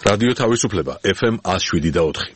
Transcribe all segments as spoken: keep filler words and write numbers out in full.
რადიო თავისუფლება ეფ ემ one oh seven და four.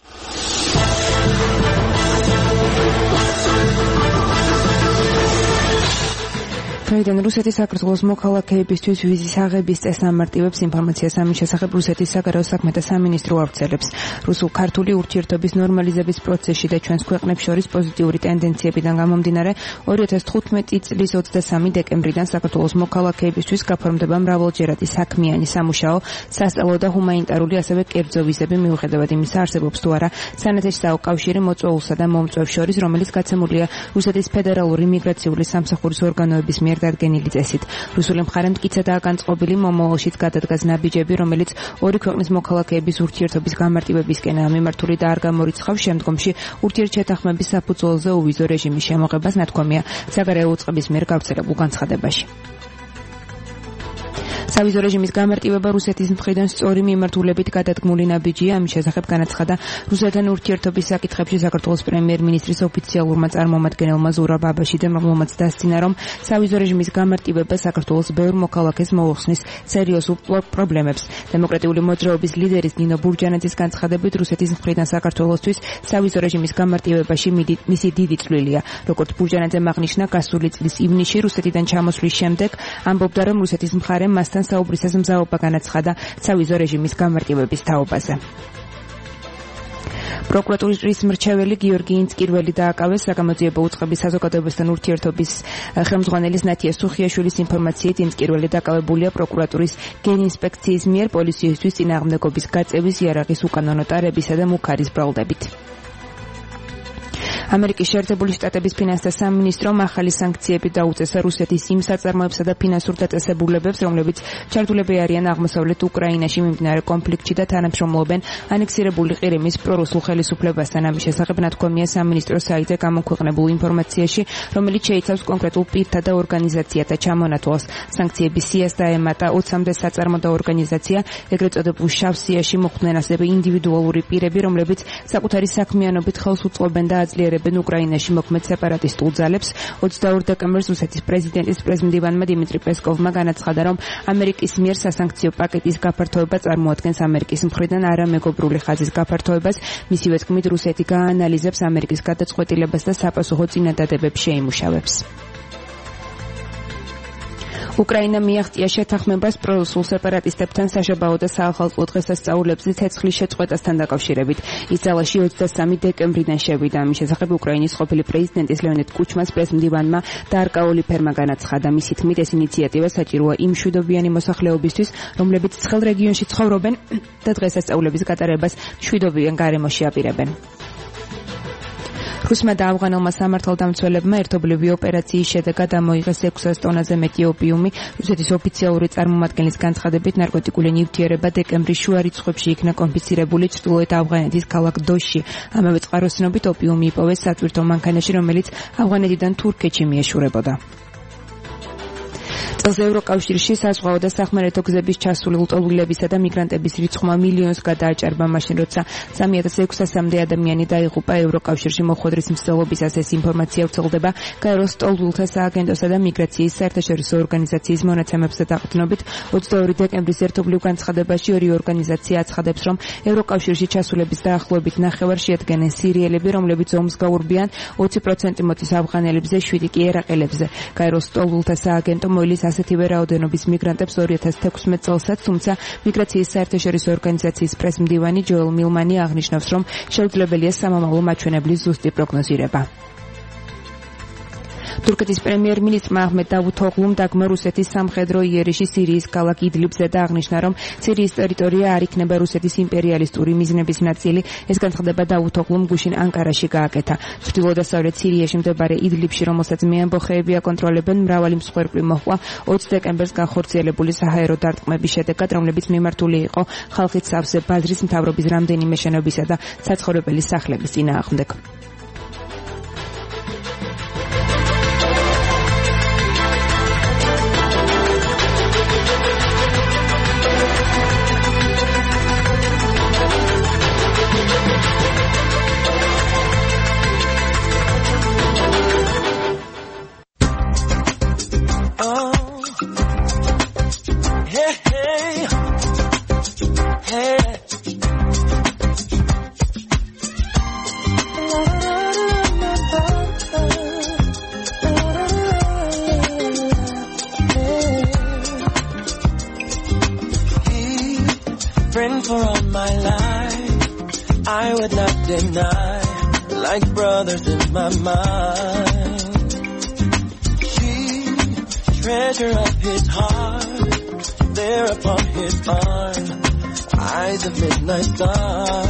Დღეიდან რუსეთის საქართველოს მოქალაქეებისთვის ვიზის აღების წესამარტივებს ინფორმაციას ამის შესახებ რუსეთის საგარეო საქმეთა სამინისტრო ავრცელებს. რუსულ-ქართული ურთიერთობის ნორმალიზების პროცესში და ჩვენს ქვეყნებს შორის პოზიტიური ტენდენციებიდან გამომდინარე, two thousand fifteen წლის twenty-three დეკემბრიდან საქართველოს მოქალაქეებისთვის გაფორმდება მრავალჯერადი საქმიანი სამუშაო, სასწავლო და ჰუმანიტარული, ასევე კერძო ვიზები მიუხედავად იმისა არსებობს თუ არა სანათესაო კავშირი მოწვეულსა და მომწვევს შორის, რომელიც გაცემულია რუსეთის ფედერალური მიგრაციული სამსახურის ორგანოების მიერ დადგენილი წესით. რუსული მხარე მტკიცადაა განწყობილი მომავალშიც გადადგას ნაბიჯები, რომელიც ორი ქვეყნის მოქალაქეების ურთიერთობის გამარტივებისკენაა მიმართული და არ გამორიცხავს შემდგომში ურთიერთშეთანხმების საფუძველზე უვიზო რეჟიმის შემოღებას, ნათქვამია საგარეო უწყების მიერ გავრცელებულ განცხადებაში. სავიზო რეჟიმის გამარტივება რუსეთის მხრიდან სწორი მიმართულებით გადადგმული ნაბიჯია, ამის შესახებ განაცხადა რუსეთთან ურთიერთობის საკითხებში საქართველოს პრემიერ-მინისტრის ოფიციალურმა წარმომადგენელმა ზურაბ აბაშიძემ, რომელმაც დასცინა, რომ სავიზო რეჟიმის გამარტივება საქართველოს ბევრ მოქალაქეს მოუხსნის სერიოზულ პრობლემებს. დემოკრატიული მოძრაობის ლიდერის ნინო ბურჯანაძის განცხადებით, რუსეთის მხრიდან საქართველოსთვის სავიზო რეჟიმის გამარტივებაში მისი დიდი წვლილია. როგორც ბურჯანაძემ აღნიშნა, გასული წლის ივნისში რუსეთიდან ჩამოსვლის შემდეგ ამბობდა, რომ რუსეთის მხარე მასთან საუბრისას მზაობა განაცხადა სავიზო რეჟიმის გამარტივების თაობაზე. პროკურატურის მრჩეველი გიორგი ინცკირველი დააკავეს საგამოძიებო უწყების საზოგადოებასთან ურთიერთობის ხელმძღვანელის ნათია სუხიაშვილის ინფორმაციით, ინცკირველი დაკავებულია პროკურატურის გენინსპექციის მიერ პოლიციისთვის წინააღმდეგობის გაწევის, იარაღის უკანონო ტარებისა და მუქარის ბრალდებით. ამერიკის შეერთებული შტატების ფინანსთა სამინისტრომ ახალი სანქციები დაუწესა რუსეთის იმ საწარმოებსა და ფინანსურ დაწესებულებებს, რომლებიც ჩართულები არიან აღმოსავლეთ უკრაინაში მიმდინარე კონფლიქტში და თანამშრომლობენ ანექსირებული ყირიმის პრორუსულ ხელისუფლებასთან. ამის შესახებ ნათქვამია სამინისტროს საიტზე გამოქვეყნებულ ინფორმაციაში, რომელიც შეიცავს კონკრეტულ პირთა და ორგანიზაციათა ჩამონათვალს. სანქციების სიას დაემატა ოცამდე საწარმო და ორგანიზაცია, ეგრეთ წოდებულ შავ სიაში მოხვდნენ ასევე ინდივიდუალური პირები, რომლებიც საკუთარი საქმიანობით ხელს უწყობენ და აძლიერებენ უკრაინაში მოქმედ სეპარატისტულ ძალებს. twenty-four დეკემბერს რუსეთის პრეზიდენტის პრეზიდენტმა დიმიტრი პესკოვმა განაცხადა, რომ ამერიკის მიერ სასანქციო პაკეტის გაფართოება წარმოადგენს ამერიკის მხრიდან არამეგობრული ხაზის გაფართოებას. მისივე თქმით, რუსეთი გაანალიზებს ამერიკის გადაწყვეტილებას და საპასუხო წინადადებებს შეიმუშავებს. უკრაინა მიაღწია შეთანხმებას პრორუსულ სეპარატისტებთან საშობაო და საახალწლო დღესასწაულებზე ცეცხლის შეწყვეტასთან დაკავშირებით. ის ძალაში twenty-three დეკემბრიდან შევიდა. ამის შესახებ უკრაინის ყოფილი პრეზიდენტის ლეონიდ კუჩმას პრესმდივანმა და არკაული ფერმა განაცხადა. მისი თქმით, ეს ინიციატივა საჭიროა იმ მშვიდობიანი მოსახლეობისთვის, რომლებიც ცხელ რეგიონში ცხოვრობენ და დღესასწაულების გატარებას მშვიდობიან გარემოში აპირებენ. რუსმა და ავღანელმა სამართალდამცველებმა ერთობლივი ოპერაციის შედეგად ამოიღეს six hundred ტონაზე მეტი ოპიუმი. რუსეთის ოფიციალური წარმომადგენლის განცხადებით, ნარკოტიკული ნივთიერება დეკემბრის შუა რიცხვებში იქნა კონფისკირებული ჩრდილოეთ ავღანეთის ქალაქ დოშში. ამავე წყაროს ცნობით, ოპიუმი იპოვეს სატვირთო მანქანაში, რომელიც ავღანეთიდან თურქეთში მიეშურებოდა. წელს ევროკავშირში საზღვაო და სახმელეთო გზების ჩასული ლტოლვილებისა და მიგრანტების რიცხვმა მილიონს გადააჭარბა, მაშინ როცა three thousand six hundred ადამიანი დაიღუპა. ევროკავშირში მოხვედრის მსვლელობისას ეს ინფორმაცია ვრცელდება გაეროს ლტოლვილთა სააგენტოსა და მიგრაციის საერთაშორისო ორგანიზაციის მონაცემებზე დაყრდნობით. twenty-two დეკემბრის ერთობლივ განცხადებაში ორი ორგანიზაცია აცხადებს, რომ ევროკავშირში ჩასულების დაახლოებით ნახევარ შეადგენენ სირიელები, რომლებიც ომს გაურბიან, twenty percent მოდის ავღანელებზე, seven კი ერაყელებზე. გაეროს ლტოლვილთა სააგენტო მოილის ასეთივე რაოდენობის მიგრანტებს two thousand sixteen წელსაც, თუმცა მიგრაციის საერთაშორისო ორგანიზაციის პრესმდივანი ჯოელ მილმანი აღნიშნავს, რომ შეუძლებელია სამომავლო მაჩვენებლის ზუსტი პროგნოზირება. თურქეთის პრემიერ-მინისტრმა აჰმედ დავუთოღლუმ დაგმო რუსეთის სამხედრო იერიში სირიის ქალაქ იდლიბზე და აღნიშნა, რომ სირიის ტერიტორია არ იქნება რუსეთის იმპერიალისტური მიზნების ნაწილი. ეს განცხადება დავუთოღლუმ გუშინ ანკარაში გააკეთა. ჩრდილო-დასავლეთ სირიაში მდებარე იდლიბში, რომელსაც მეამბოხეები აკონტროლებენ, მრავალი მსხვერპლი მოჰყვა twenty დეკემბერს განხორციელებული საჰაერო დარტყმების შედეგად, რომლებიც მიმართული იყო ხალხის სავსე ბაზრის, მთავრობის რამდენიმე შენობისა და საცხოვრებელი სახლების წინააღმდეგ. Hey, hey, hey. for all my life, I would not deny, like brothers in my mind. She, treasure of his heart, there upon his arm, eyes of midnight star.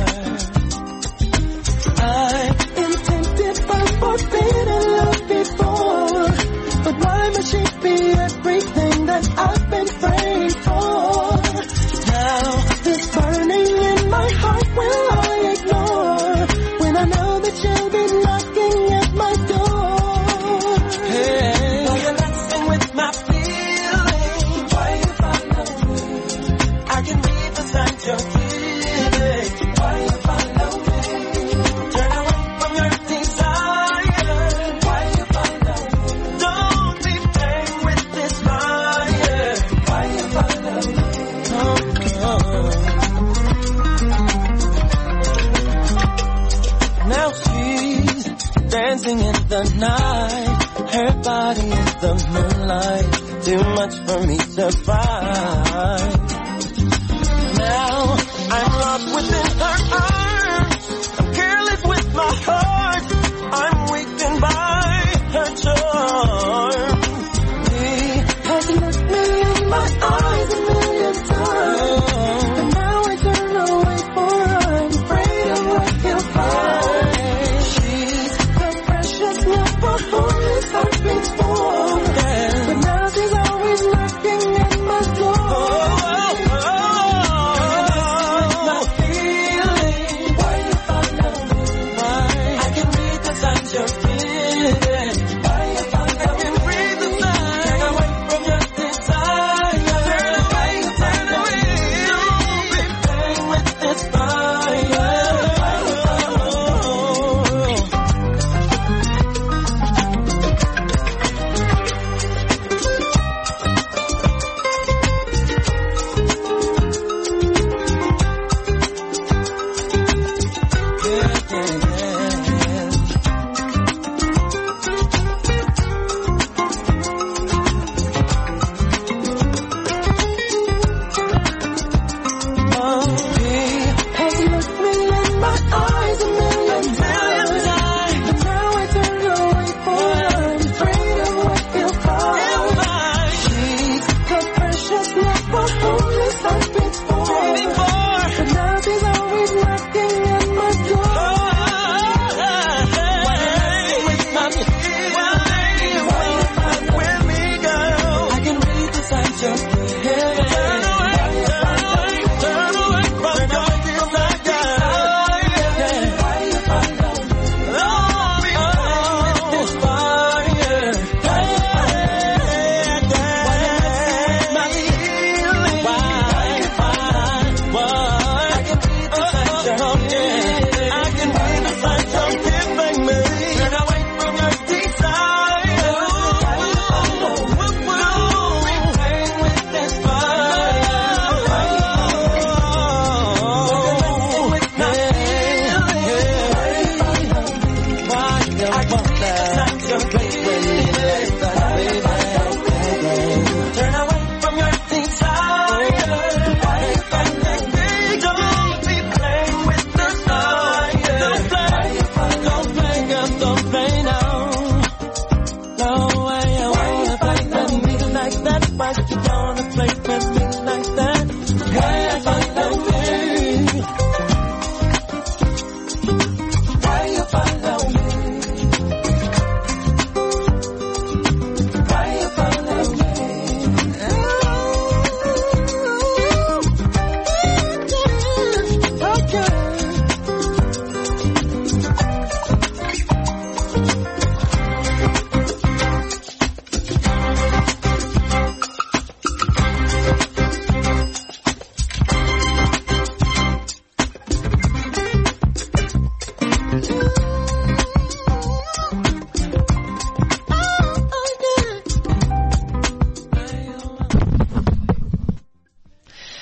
I intended for forbidden love before, but why must she be everything that I've been praying for? Now this burning in my heart will I ignore, when I know that she'll be knocking at my door. Hey, while you're messing with my feelings, why you follow me? I can read the signs you're giving. Why you follow me? Turn away from your desire. Why you follow me? Don't be playing with this fire. Why you follow me? Oh, oh. Now she's dancing in the night, her body in the moonlight, too much for me to find. Now I'm locked within her arms, I'm careless with my heart, I'm weakened by her charm. He has looked me in my eyes a million times, and now I turn away for I'm afraid of what he'll find. She's the precious love for whom his heart beats for, but now she's always knocking at my door.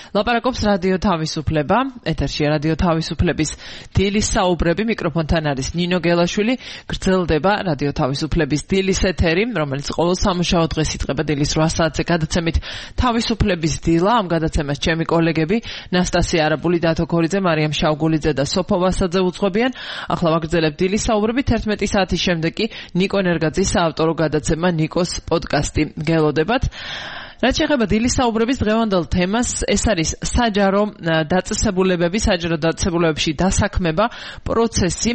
ლაპარაკობს რადიო თავისუფლება, ეთერში რადიო თავისუფლების დილის საუბრები, მიკროფონთან არის ნინო გელაშვილი, გრძელდება რადიო თავისუფლების დილის ეთერი, რომელიც ყოველ სამუშაო დღეს იწყება დილის რვა საათზე გადაცემით თავისუფლების დილა. Ამ გადაცემას ჩემი კოლეგები ნასტასია არაბული, დათო ქორიძე, მარიამ შავგულიძე და სოფო ვასაძე უძღვებიან. ახლა ვაგრძელებ დილის საუბრები. თერთმეტი საათის შემდეგ კი ნიკო ნერგაძის საავტორო გადაცემა ნიკოს პოდკასტი გელოდებათ. რაც შეეხება დილის საუბრების დღევანდელ თემას, ეს არის საჯარო დაწესებულებები, საჯარო დაწესებულებებში დასაქმება, პროცესი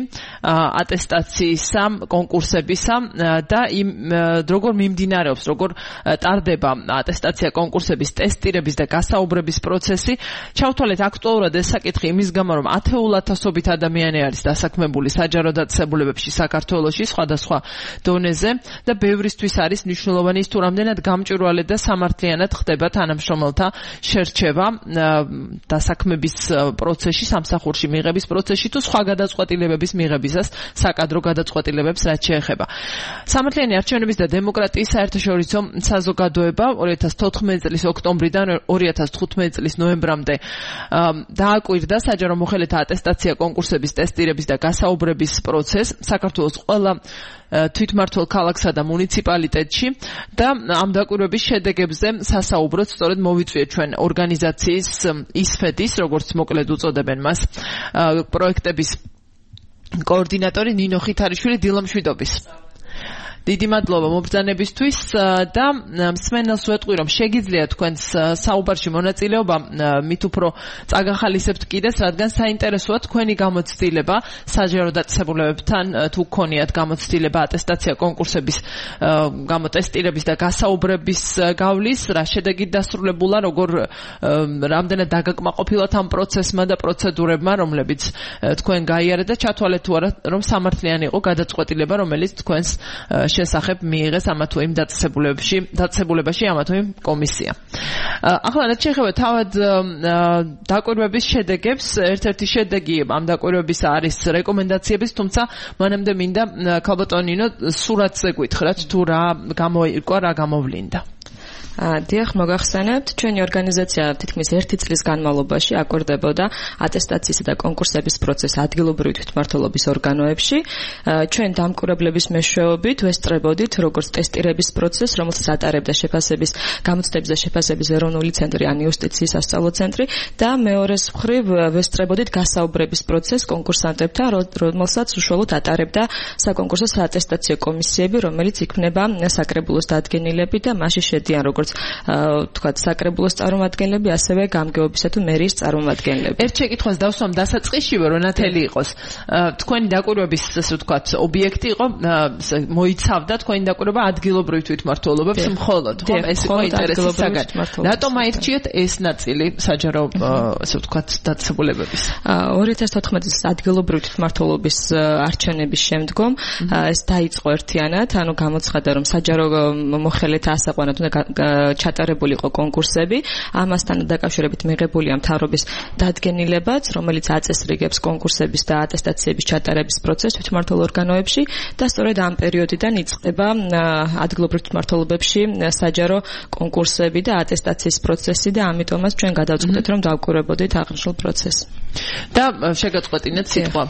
ატესტაციისა, კონკურსებისა და იმ როგორ მიმდინარეობს, როგორ ტარდება ატესტაცია, კონკურსების, ტესტირების და გასაუბრების პროცესი. ჩავთვალეთ აქტუალურად ეს საკითხი იმის გამო, რომ ათეულ ათასობით ადამიანი არის დასაქმებული საჯარო დაწესებულებებში საქართველოში სხვადასხვა დონეზე და ბევრისთვის არის მნიშვნელოვანი ის თუ რამდენად გამჭვირვალე და სამართლიანი ლიანად ხდება თანამშრომელთა შერჩევა დასაქმების პროცესში, სამსახურში მიღების პროცესში თუ სხვა გადაწყვეტილებების მიღებისას, საკადრო გადაწყვეტილებებს რაც შეეხება. სამართლიანი არჩევნების და დემოკრატიის საერთაშორისო საზოგადოება ორი ათას თოთხმეტი წლის ოქტომბრიდან ორი ათას თხუთმეტი წლის ნოემბრამდე დააკვირდა საჯარო მოხელეთა ატესტაცია, კონკურსების, ტესტირების და გასაუბრების პროცესს საქართველოს ყველა თვითმმართველ ქალაქსა და მუნიციპალიტეტში და ამ დაკვირვების შედეგებზე სასაუბროდ სწორედ მოვიწვიეთ ჩვენ ორგანიზაციის ისფედის, როგორც მოკლედ უწოდებენ მას, პროექტების კოორდინატორი ნინო ხითარიშვილი. დილა მშვიდობის. დიდი მადლობა მობრძანებისთვის და მსმენელს ვეტყვი, რომ შეგიძლია თქვენს საუბარში მონაწილეობა მით უფრო წაგახალისებთ კიდეც, რადგან საინტერესოა თქვენი გამოცდილება საჯარო დაწესებულებებთან, თუ გქონიათ გამოცდილება ატესტაცია, კონკურსების, გამოტესტირების და გასაუბრების გავლის, რა შედეგით დასრულებულა, როგორ რამდენად დაგაკმაყოფილოთ ამ პროცესმა და პროცედურებმა, რომლებიც თქვენ გაიარეთ და ჩათვალეთ თუ არა, რომ სამართლიანი იყო გადაწყვეტილება, რომელიც თქვენს შესახებ მიიღეს ამა თუ იმ დაწესებულებებში, დაწესებულებაში ამა თუ იმ კომისია. ახლა რაც შეეხება თავად დაკვირვების შედეგებს, ერთ-ერთი შედეგი ამ დაკვირვების არის რეკომენდაციების, თუმცა მანამდე მინდა ქალბატონო ნინო სურათზე გითხრათ თუ რა გამოირკვა, რა გამოვლინდა. დიახ, მოგახსენებთ, ჩვენი ორგანიზაცია თითქმის ერთი წლის განმავლობაში აკვირდებოდა ატესტაციისა და კონკურსების პროცესს ადგილობრივი თვითმმართველობის ორგანოებში. ჩვენ დამკვირვებლების მეშვეობით ვესწრებოდით როგორც ტესტირების პროცესს, რომელსაც ატარებდა შეფასების, გამოცდების და შეფასების ეროვნული ცენტრი, ან იუსტიციის სასწავლო ცენტრი და მეორეს მხრივ ვესწრებოდით გასაუბრების პროცესს კონკურსანტებთან, რომელსაც უშუალოდ ატარებდა საკონკურსო საატესტაციო კომისიები, რომელიც იქმნება საკრებულოს დადგენილები და მასში შედიან როგორც თქვათ საკრებულოს წარმომადგენლები, ასევე გამგეობისა თუ მერიის წარმომადგენლები. ერთ შეკითხვას დავსვამ დასაწყისშივე, რომ ნათელი იყოს. თქვენი დაკვირვების, ასე ვთქვათ, ობიექტი იყო, მოიცავდა თქვენი დაკვირვება ადგილობრივ თვითმმართველობებს მხოლოდ, ხო? ეს იყო ინტერესის საგანი. რატომ აირჩიეთ ეს ნაწილი საჯარო, ასე ვთქვათ, დაწესებულებების? ორი ათას თოთხმეტი წლის ადგილობრივ თვითმმართველობის არჩევნების შემდგომ ეს დაიწყო ერთიანად, ანუ გამოცხადა, რომ საჯარო მოხელეთა ასაყვანად უნდა ჩატარებული იყო კონკურსები, ამასთან დაკავშირებით მიღებულია მთავრობის დადგენილებაც, რომელიც აწესრიგებს კონკურსების და ატესტაციების ჩატარების პროცესს თვითმმართველ ორგანოებში და სწორედ ამ პერიოდიდან იწყება ადგილობრივ თვითმმართველობებში საჯარო კონკურსები და ატესტაციის პროცესი და ამიტომაც ჩვენ გადავწყვეტეთ, რომ დავკვირვებოდით აღნიშნულ პროცესს. და შეგაწყვეტინეთ სიტყვა.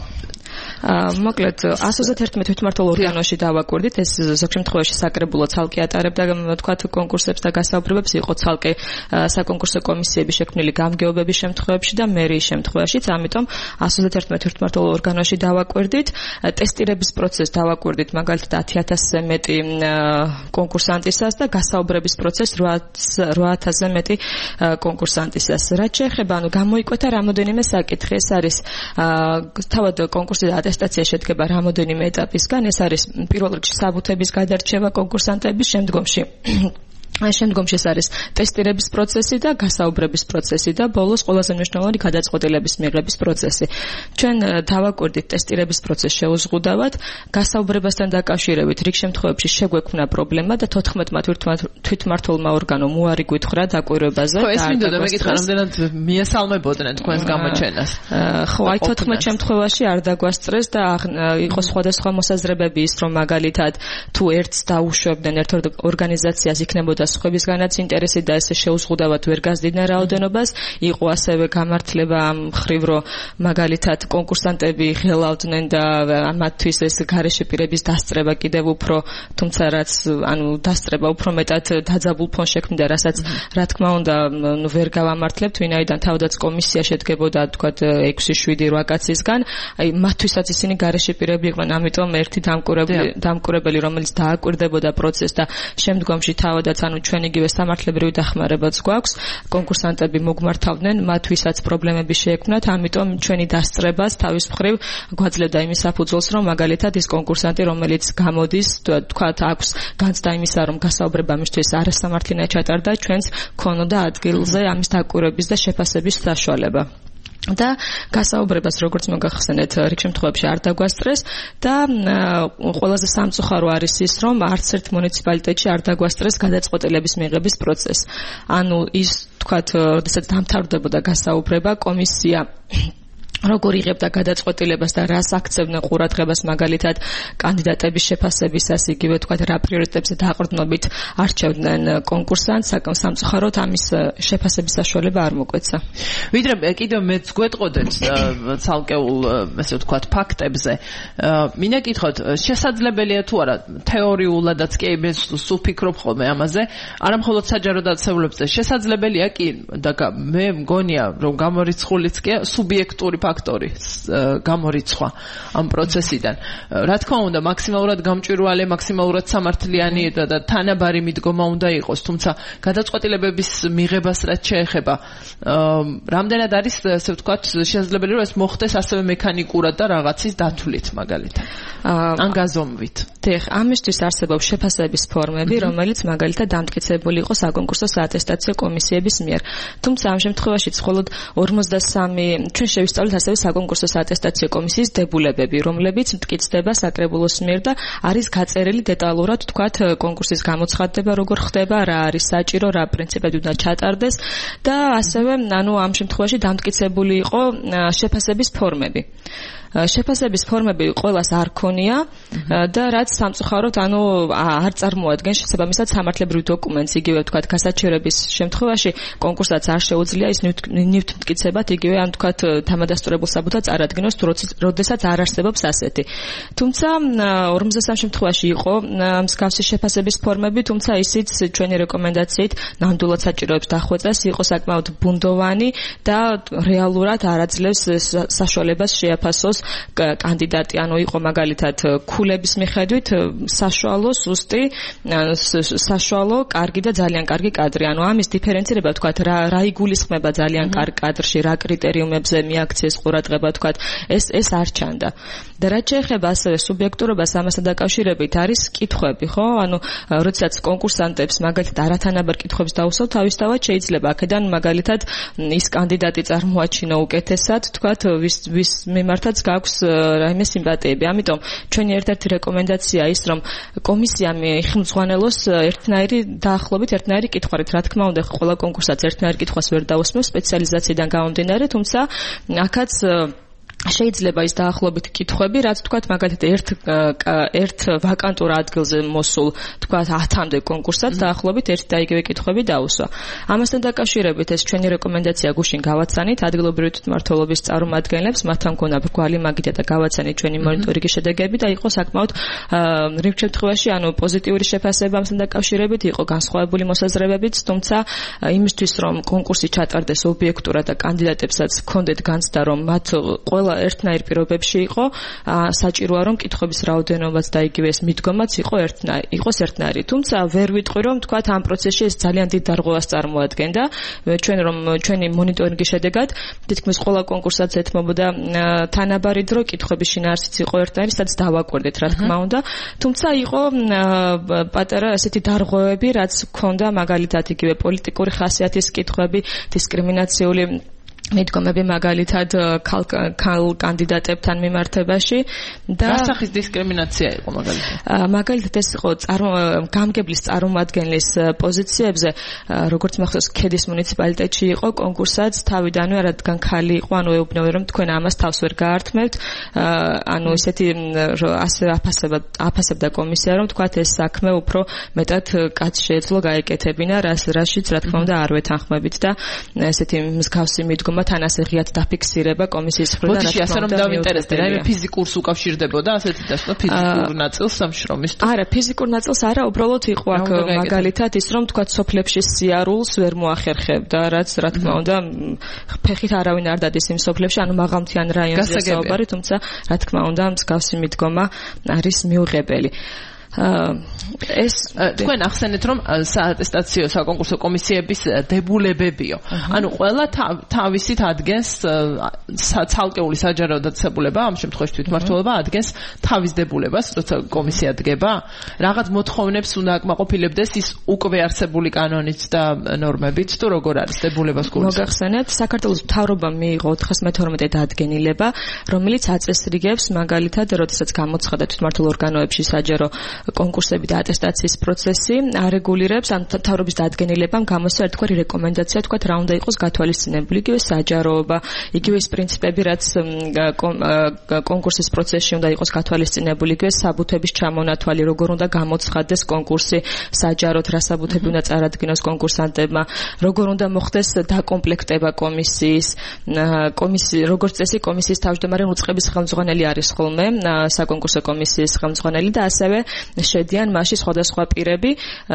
მოკლედ ას ოცდაერთმეტ თვითმმართველ ორგანოში დავაკვირდით, ეს ზოგ შემთხვევაში საკრებულო ცალკე ატარებდა თქვათ კონკურსებს და გასაუბრებებს, იყო ცალკე საკონკურსო კომისიები შექმნილი გამგეობების შემთხვევებში და მერიის შემთხვევაშიც, ამიტომ ას ოცდაერთმეტ თვითმმართველ ორგანოში დავაკვირდით, ტესტირების პროცესს დავაკვირდით, მაგალითად ათი ათასზე მეტი კონკურსანტისას და გასაუბრების პროცესს რვა ათასზე მეტი კონკურსანტისას. რაც შეეხება, ანუ გამოიკვეთა რამოდენიმე საკითხი, ეს არის თავად კონკურსი და ატესტაცია შედგება რამოდენიმე ეტაპისგან, ეს არის პირველ რიგში საბუთების გადარჩევა კონკურსანტების, შემდგომში შემდგომში ეს არის ტესტირების პროცესი და გასაუბრების პროცესი და ბოლოს ყველაზე მნიშვნელოვანი გადაწყვეტილების მიღების პროცესი. ჩვენ დავაკვირდით ტესტირების პროცესს შეუზღუდავად, გასაუბრებასთან დაკავშირებით რიგ შემთხვევებში შეგვექმნა პრობლემა და თოთხმეტმა თვითმმართველმა ორგანომ უარი გითხრა დაკვირვებაზე. ხო, ეს მინდოდა მეკითხა, რამდენად მიესალმებოდნენ თქვენს გამოჩენას. ხო, აი თოთხმეტ შემთხვევაში არ დაგვასწრეს და იყო სხვადასხვა მოსაზრებები ის, რომ მაგალითად თუ ერთს დაუშვებდნენ ერთ ორგანიზაციას იქნებოდა თუმცა სხვებისგანაც ინტერესი და ესე შეუზღუდავად ვერ გაზრდიდნენ რაოდენობას. იყო ასევე გამართლება ამ ხრივ, რომ მაგალითად კონკურსანტები ღელავდნენ და ამათთვის ეს გარეშე პირების დასწრება კიდევ უფრო, თუმცა რაც ანუ დასწრება უფრო მეტად დაძაბულ ფონს შექმნიდა, რასაც რა თქმა უნდა ვერ გავამართლებთ, ვინაიდან თავდაც კომისია შედგებოდა თქვათ ექვსი, შვიდი, რვა კაცისგან, აი მათთვისაც ისინი გარეშე პირები იყვნენ, ამიტომ ერთი დამკვირვებელი დამკვირვებელი რომელიც დააკვირდებოდა პროცესს და შემდგომში თავადაც ანუ ჩვენ იგივე სამართლებრივი დახმარებაც გვაქვს, კონკურსანტები მოგმართავდნენ, მათთვისაც პრობლემები შეექმნათ, ამიტომ ჩვენი დასწრებას თავის მხრივ გვაძლევდა იმის საფუძველს, რომ მაგალითად ის კონკურსანტი, რომელიც გამოდის, თქვათ აქვს განცდა იმისა, რომ გასაუბრება მისთვის არასამართლიანად ჩატარდა, ჩვენს ქონოდა ადგილზე ამის დაკვირვების და შეფასების საშუალება. და გასაუბრებას როგორც მოგახსენეთ რიგ შემთხვევებში არ დაგვასწრეს და ყველაზე სამწუხარო არის ის, რომ არც ერთ მუნიციპალიტეტში არ დაგვასწრეს გადაწყვეტილების მიღების პროცესი. ანუ ის თქვათ, როდესაც დამთავრდებოდა გასაუბრება, კომისია როგორ იღებდა გადაწყვეტილებას და რას აქცევდნენ ყურადღებას მაგალითად კანდიდატების შეფასებისას, იგივე თქვათ რა პრიორიტეტებზე დაყრდნობით არჩევდნენ კონკურსანტს, საკმაოდ სამწუხაროდ ამის შეფასების საშუალება არ მოგვეცა. ვიდრე კიდევ მეც გვეტყოდეთ ცალკეულ ესე ვთქვათ ფაქტებზე, მინდა გითხოთ, შესაძლებელია თუ არა თეორიულადაც კი მე სულ ფიქრობ ხოლმე ამაზე, არა მხოლოდ საჯარო დაწესებულებებზე, შესაძლებელია კი და მე მგონია რომ გამორიცხულიც კი სუბიექტური ფაქტორი გამორიცხვა ამ პროცესიდან. რა თქმა უნდა, მაქსიმალურად გამჭვირვალე, მაქსიმალურად სამართლიანი და თანაბარი მიდგომა უნდა იყოს, თუმცა გადაწყვეტილებების მიღებას რაც შეეხება, რამდენად არის, ასე ვთქვათ, შესაძლებელი რომ ეს მოხდეს ასევე მექანიკურად და რაღაცის დათვლით მაგალითად. ან გაზომვით. დიახ, ამისთვის არსებობს შეფასების ფორმები, რომელიც მაგალითად დამტკიცებული იყო საკონკურსო საატესტაციო კომისიების მიერ. თუმცა ამ შემთხვევაში მხოლოდ ორმოცდასამი ჩვენ შევისწავლეთ ასევე საკონკურსო საატესტაციო კომისიის დებულებები, რომლებიც მტკიცდება საკრებულოს მიერ და არის გაწერილი დეტალურად, თქვათ, კონკურსის გამოცხადდება, როგორ ხდება, რა არის საჭირო, რა პრინციპები უნდა ჩატარდეს და ასევე, ანუ ამ შემთხვევაში დამტკიცებული იყო შეფასების ფორმები. შეფასების ფორმები ყველას არ ქონია და რაც სამწუხაროდ ანუ არ წარმოადგენს შესაბამისად სამართლებრივ დოკუმენტს, იგივე თქვათ გასაჩერების შემთხვევაში კონკურსსაც არ შეუძლია ის ნივთმტკიცებად იგივე ამ თქვათ თამადასტურებულ საბუთად წარადგინოს, როდესაც არ არსებობს ასეთი. თუმცა ორმოცდასამ შემთხვევაში იყო მსგავსი შეფასების ფორმები, თუმცა ისიც ჩვენი რეკომენდაციით ნამდვილად საჭიროებს დახვეწას, იყო საკმაოდ ბუნდოვანი და რეალურად არ აძლევს საშუალებას შეაფასოს კანდიდატი, ანუ იყო მაგალითად ქულების მიხედვით საშუალო, სუსტი, საშუალო, კარგი და ძალიან კარგი კადრი. ანუ ამის დიფერენცირება თქვათ რა რა იგულისხმება ძალიან კარგ კადრში, რა კრიტერიუმებზე მიაქციეს ყურადღება, თქვათ, ეს ეს არ ჩანდა. და რაც შეეხება ასევე სუბიექტურობას ამასთან დაკავშირებით არის კითხვები, ხო? ანუ როდესაც კონკურსანტებს მაგალითად არათანაბარ კითხვებს დაუსვათ, თავისთავად შეიძლება აქედან მაგალითად ის კანდიდატი წარმოაჩინო უკეთესად, თქვათ, ვის ვის მიმართაც აქვს რაიმე სიმპათიები. ამიტომ ჩვენი ერთ-ერთი რეკომენდაცია ის, რომ კომისიამ იხმძღვანელოს ერთნაირი დაახლოებით ერთნაირი კითხვით. რა თქმა უნდა, ყველა კონკურსაც ერთნაირ კითხვას ვერ დაусმევს სპეციალიზაციიდან გამომდინარე, თუმცა აქაც შეიძლება ის დაახლოებით კითხვები, რაც თქვათ მაგალითად ერთ ერთ ვაკანტურ ადგილზე მოსულ, თქვათ ათამდე კონკურსად დაახლოებით ერთი და იგივე კითხვები დაუსვა. ამასთან დაკავშირებით ეს ჩვენი რეკომენდაცია გუშინ გავაცანით ადგილობრივი თვითმმართველობის წარმომადგენლებს, მათთან მქონდა ბრგვალი მაგიდა და გავაცანით ჩვენი მონიტორინგის შედეგები და იყო საკმაოდ რიგ შემთხვევაში, ანუ პოზიტიური შეფასება ამასთან დაკავშირებით, იყო განსხვავებული მოსაზრებებიც, თუმცა იმისთვის რომ კონკურსი ჩატარდეს ობიექტურად და კანდიდატებსაც ჰქონდეთ განცდა, რომ მათ ყველა ერთნაირ პირობებში იყო, საჭიროა რომ კითხვების რაოდენობაც და იგივე ეს მიდგომაც იყო ერთნაირი, იყოს ერთნაირი. თუმცა ვერ ვიტყვი რომ თქვათ ამ პროცესში ეს ძალიან დიდ დარღვევას წარმოადგენდა. ჩვენ რომ ჩვენი მონიტორინგის შედეგად თითქმის ყველა კონკურსად ეთმობოდა თანაბარი დრო, კითხვების შინაარსიც იყო ერთნაირი, სადაც დავაკვირდით, რა თქმა უნდა. თუმცა იყო პატარა ასეთი დარღვევები, რაც ჰქონდა მაგალითად იგივე პოლიტიკური ხასიათის კითხვები, დისკრიმინაციული მიდგომები მაგალითად ქალ კანდიდატებთან მიმართებაში და რა სახის დისკრიმინაცია იყო მაგალითად? მაგალითად ეს იყო გამგებლის წარმომადგენლის პოზიციებზე, როგორც მახსოვს, ქედის მუნიციპალიტეტში იყო კონკურსად თავიდანვე, რადგან ქალი იყო, ანუ ეუბნები რომ თქვენ ამას თავს ვერ გაართმევთ, ანუ ესეთი ასე აფასებდა კომისია, რომ თქვათ ეს საქმე უფრო მეტად კაც შეეძლო გაეკეთებინა, რაშიც რა თქმა უნდა არ ვეთანხმებით და ესეთი მსგავსი მიდგომა თან ასე ღიად დაფიქსირება კომისიის მხრიდან. მოდი ასე რომ დავინტერესდე, რა ფიზიკურს უკავშირდებოდა ასეთი დასწრება ფიზიკურ ნაწილს ამ შრომის? არა, ფიზიკურ ნაწილს არა, უბრალოდ იყო აქ მაგალითად ის რომ თქვა სოფლებში სიარულს ვერ მოახერხებდა, რაც რა თქმა უნდა ფეხით არავინ არ დადის იმ სოფლებში, ანუ მაღალმთიან რაიონზე საუბარი, თუმცა რა თქმა უნდა მსგავსი მიდგომა არის მიუღებელი. ეს თქვენ ახსენეთ რომ საატესტაციო საკონკურსო კომისიების დებულებებიო. ანუ ყველა თავისით ადგენს ცალკეული საჯარო დაწესებულება, ამ შემთხვევაში თვითმმართველობა ადგენს თავის დებულებას, როცა კომისია დგება. რაღაც მოთხოვნებს უნდა აკმაყოფილებდეს ის უკვე არსებული კანონით და ნორმებით, თუ როგორ არის დებულებას გულისხმობს. მოგახსენეთ, საქართველოს მთავრობამ მიიღო ოთხას მეთორმეტე დადგენილება, რომელიც აწესრიგებს მაგალითად, როდესაც გამოცხადა თვითმმართველ ორგანოებში საჯარო კონკურსები და ატესტაციის პროცესი არეგულირებს ან მთავრობის დადგენილებამ გამოსცა ერთგვარი რეკომენდაცია, თქვათ რა უნდა იყოს გათვალისწინებული, იგივე საჯაროობა, იგივე ის პრინციპები, რაც კონკურსის პროცესში უნდა იყოს გათვალისწინებული, იგივე საბუთების ჩამონათვალი, როგორ უნდა გამოცხადდეს კონკურსი საჯაროდ, რა საბუთები უნდა წარადგინოს კონკურსანტებმა, როგორ უნდა მოხდეს დაკომპლექტება კომისიის, კომისიის როგორც წესი კომისიის თავმჯდომარე უწყების ხელმძღვანელი არის ხოლმე, საკონკურსო კომისიის ხელმძღვანელი და ასევე შედიან მასში სხვადასხვა პირები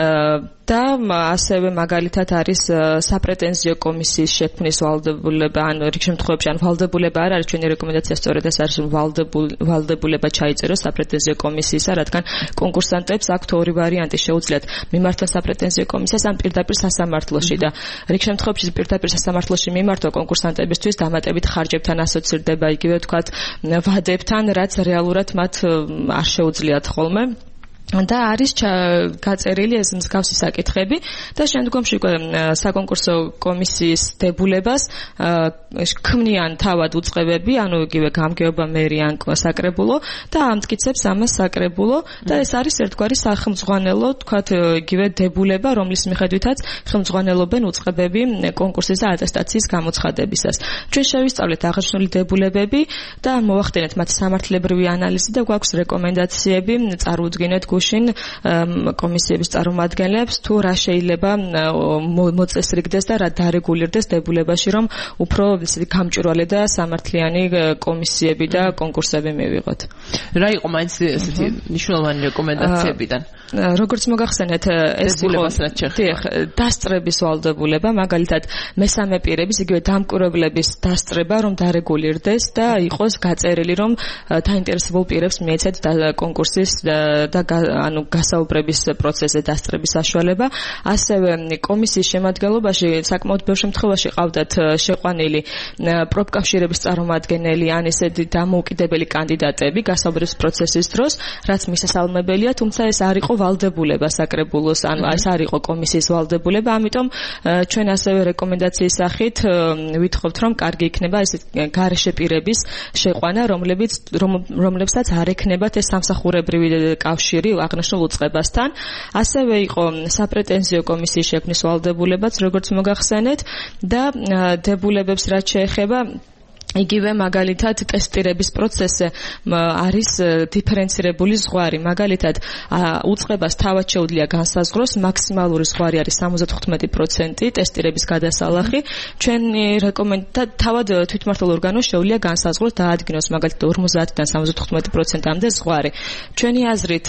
და ასევე მაგალითად არის საპრეტენზიო კომისიის შექმნის ვალდებულება, ან რიგ შემთხვევებში ან ვალდებულება არ არის, ჩვენი რეკომენდაცია სწორედ ეს არის, ვალდებულება ჩაიწეროს საპრეტენზიო კომისიისა, რადგან კონკურსანტებს აქვთ ორი ვარიანტი, შეუძლიათ მიმართონ საპრეტენზიო კომისიას ან პირდაპირ სასამართლოში და რიგ შემთხვევებში პირდაპირ სასამართლოში მიმართვა კონკურსანტებისთვის დამატებით ხარჯებთან ასოცირდება, იგივე თქვათ ვადებთან, რაც რეალურად მათ არ შეუძლიათ ხოლმე. და არის გაწერილი ეს მსგავსი საკითხები და შემდგომში საკონკურსო კომისიის დებულებას ქმნიან თავად უწყებები, ანუ იგივე გამგეობა მერი ან საკრებულო და ამტკიცებს ამას საკრებულო და ეს არის ერთგვარი სახელმძღვანელო, თქვათ იგივე დებულება, რომლის მიხედვითაც ხელმძღვანელობენ უწყებები კონკურსის და ატესტაციის გამოცხადებისას. ჩვენ შევისწავლეთ აღნიშნული დებულებები და მოვახდინეთ მათი სამართლებრივი ანალიზი და გვაქვს რეკომენდაციები წარუდგინეთ კომისიების წარმომადგენლებს თუ რა შეიძლება მოწესრიგდეს და რა დარეგულირდეს დებულებაში, რომ უფრო გამჭვირვალე და სამართლიანი კომისიები და კონკურსები მივიღოთ. რა იყო მაინც ესეთი მნიშვნელოვანი რეკომენდაციებიდან? როგორც მოგახსენეთ, ეს იყო დასწრების ვალდებულება, მაგალითად მესამე პირების, იგივე დამკვირვებლების დასწრება, რომ დარეგულირდეს და იყოს გაწერილი, რომ დაინტერესებულ პირებს მიეცეთ კონკურსის და ანუ გასაუბრების პროცესზე დასწრების საშუალება. ასევე კომისიის შემადგენლობაში საკმაოდ ბევრ შემთხვევაში ყავდათ შეყვანილი პროფკავშირების წარმომადგენელი ან ესეთი დამოუკიდებელი კანდიდატები გასაუბრების პროცესის დროს, რაც მისასალმებელია, თუმცა ეს არ იყო ვალდებულება საკრებულოს, ანუ ეს არ იყო კომისიის ვალდებულება, ამიტომ ჩვენ ასევე რეკომენდაციის სახით ვითხოვთ, რომ კარგი იქნება ეს გარეშე პირების შეყვანა, რომლებიც რომლებსაც არ ექნებათ ეს სამსახურებრივი კავშირი აღნიშნულ უწყებასთან. ასევე იყო საპრეტენზიო კომისიის შექმნის ვალდებულებაც, როგორც მოგახსენეთ და დებულებებს რაც შეეხება იგივე მაგალითად ტესტირების პროცესზე არის დიფერენცირებული ზღვარი. მაგალითად უწყებას თავად შეუძლია განსაზღვროს, მაქსიმალური ზღვარი არის სამოცდათხუთმეტი პროცენტი ტესტირების გადასალახი. ჩვენი რეკომენდაცია თავად თვითმმართველ ორგანოს შეუძლია განსაზღვროს და ადგინოს მაგალითად ორმოცდაათიდან სამოცდათხუთმეტი პროცენტამდე ზღვარი. ჩვენი აზრით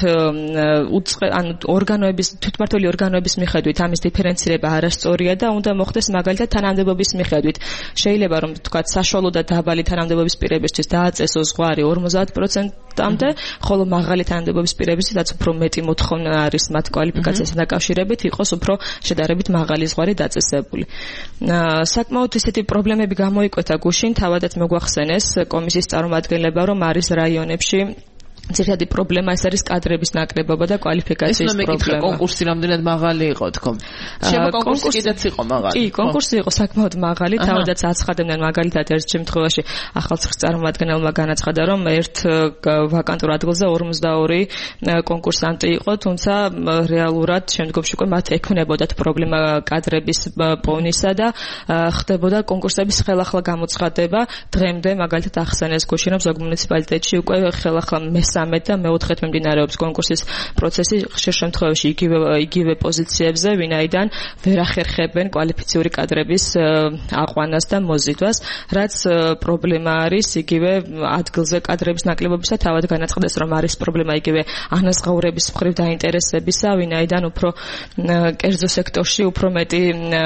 ანუ ორგანოების თვითმმართველი ორგანოების მიხედვით ამის დიფერენცირება არასწორია და უნდა მოხდეს მაგალითად თანამდებობის მიხედვით. შეიძლება რომ თქვა საშუალო და დაბალი თანამდებობის პირებისთვის დააწესოს ზღვარი ორმოცდაათ პროცენტამდე, ხოლო მაღალი თანამდებობის პირებისთვისაც უფრო მეტი მოთხოვნა არის მათ კვალიფიკაციასთან დაკავშირებით, იყოს უფრო შედარებით მაღალი ზღვარი დაწესებული. საკმაოდ ისეთი პრობლემები გამოიკვეთა გუშინ, თავადაც მოგვახსენეს კომისიის წარმომადგენლება, რომ არის რაიონებში ძირითადი პრობლემა ეს არის კადრების ნაკლებობა და კვალიფიკაციის პრობლემა. კონკურსი რამდენად მაღალი იყო თქო? შემო კონკურსი კიდეც იყო მაღალი. კი, კონკურსი იყო საკმაოდ მაღალი, თავადაც აცხადებდნენ მაგალითად ერთ შემთხვევაში ახალციხის წარმომადგენელმა განაცხადა, რომ ერთ ვაკანტურ ადგილზე ორმოცდაორი კონკურსანტი იყო, თუმცა რეალურად შემდგომში უკვე მათ ექნებოდათ პრობლემა კადრების პოვნისა და ხდებოდა კონკურსების ხელახლა გამოცხადება. დღემდე მაგალითად ახსენეს გუშინ, რომ ზოგ მუნიციპალიტეტში უკვე ხელახლა მესამე და მეოთხედ მიმდინარეობს კონკურსის პროცესი, ხშირ შემთხვევაში იგივე იგივე პოზიციებზე, ვინაიდან ვერ ახერხებენ კვალიფიციური კადრების აყვანას და მოზიდვას, რაც პრობლემა არის იგივე ადგილზე კადრების ნაკლებობისა. თავად განაცხადეს, რომ არის პრობლემა იგივე ანაზღაურების მხრივ დაინტერესებისა, ვინაიდან უფრო კერძო სექტორში უფრო მეტი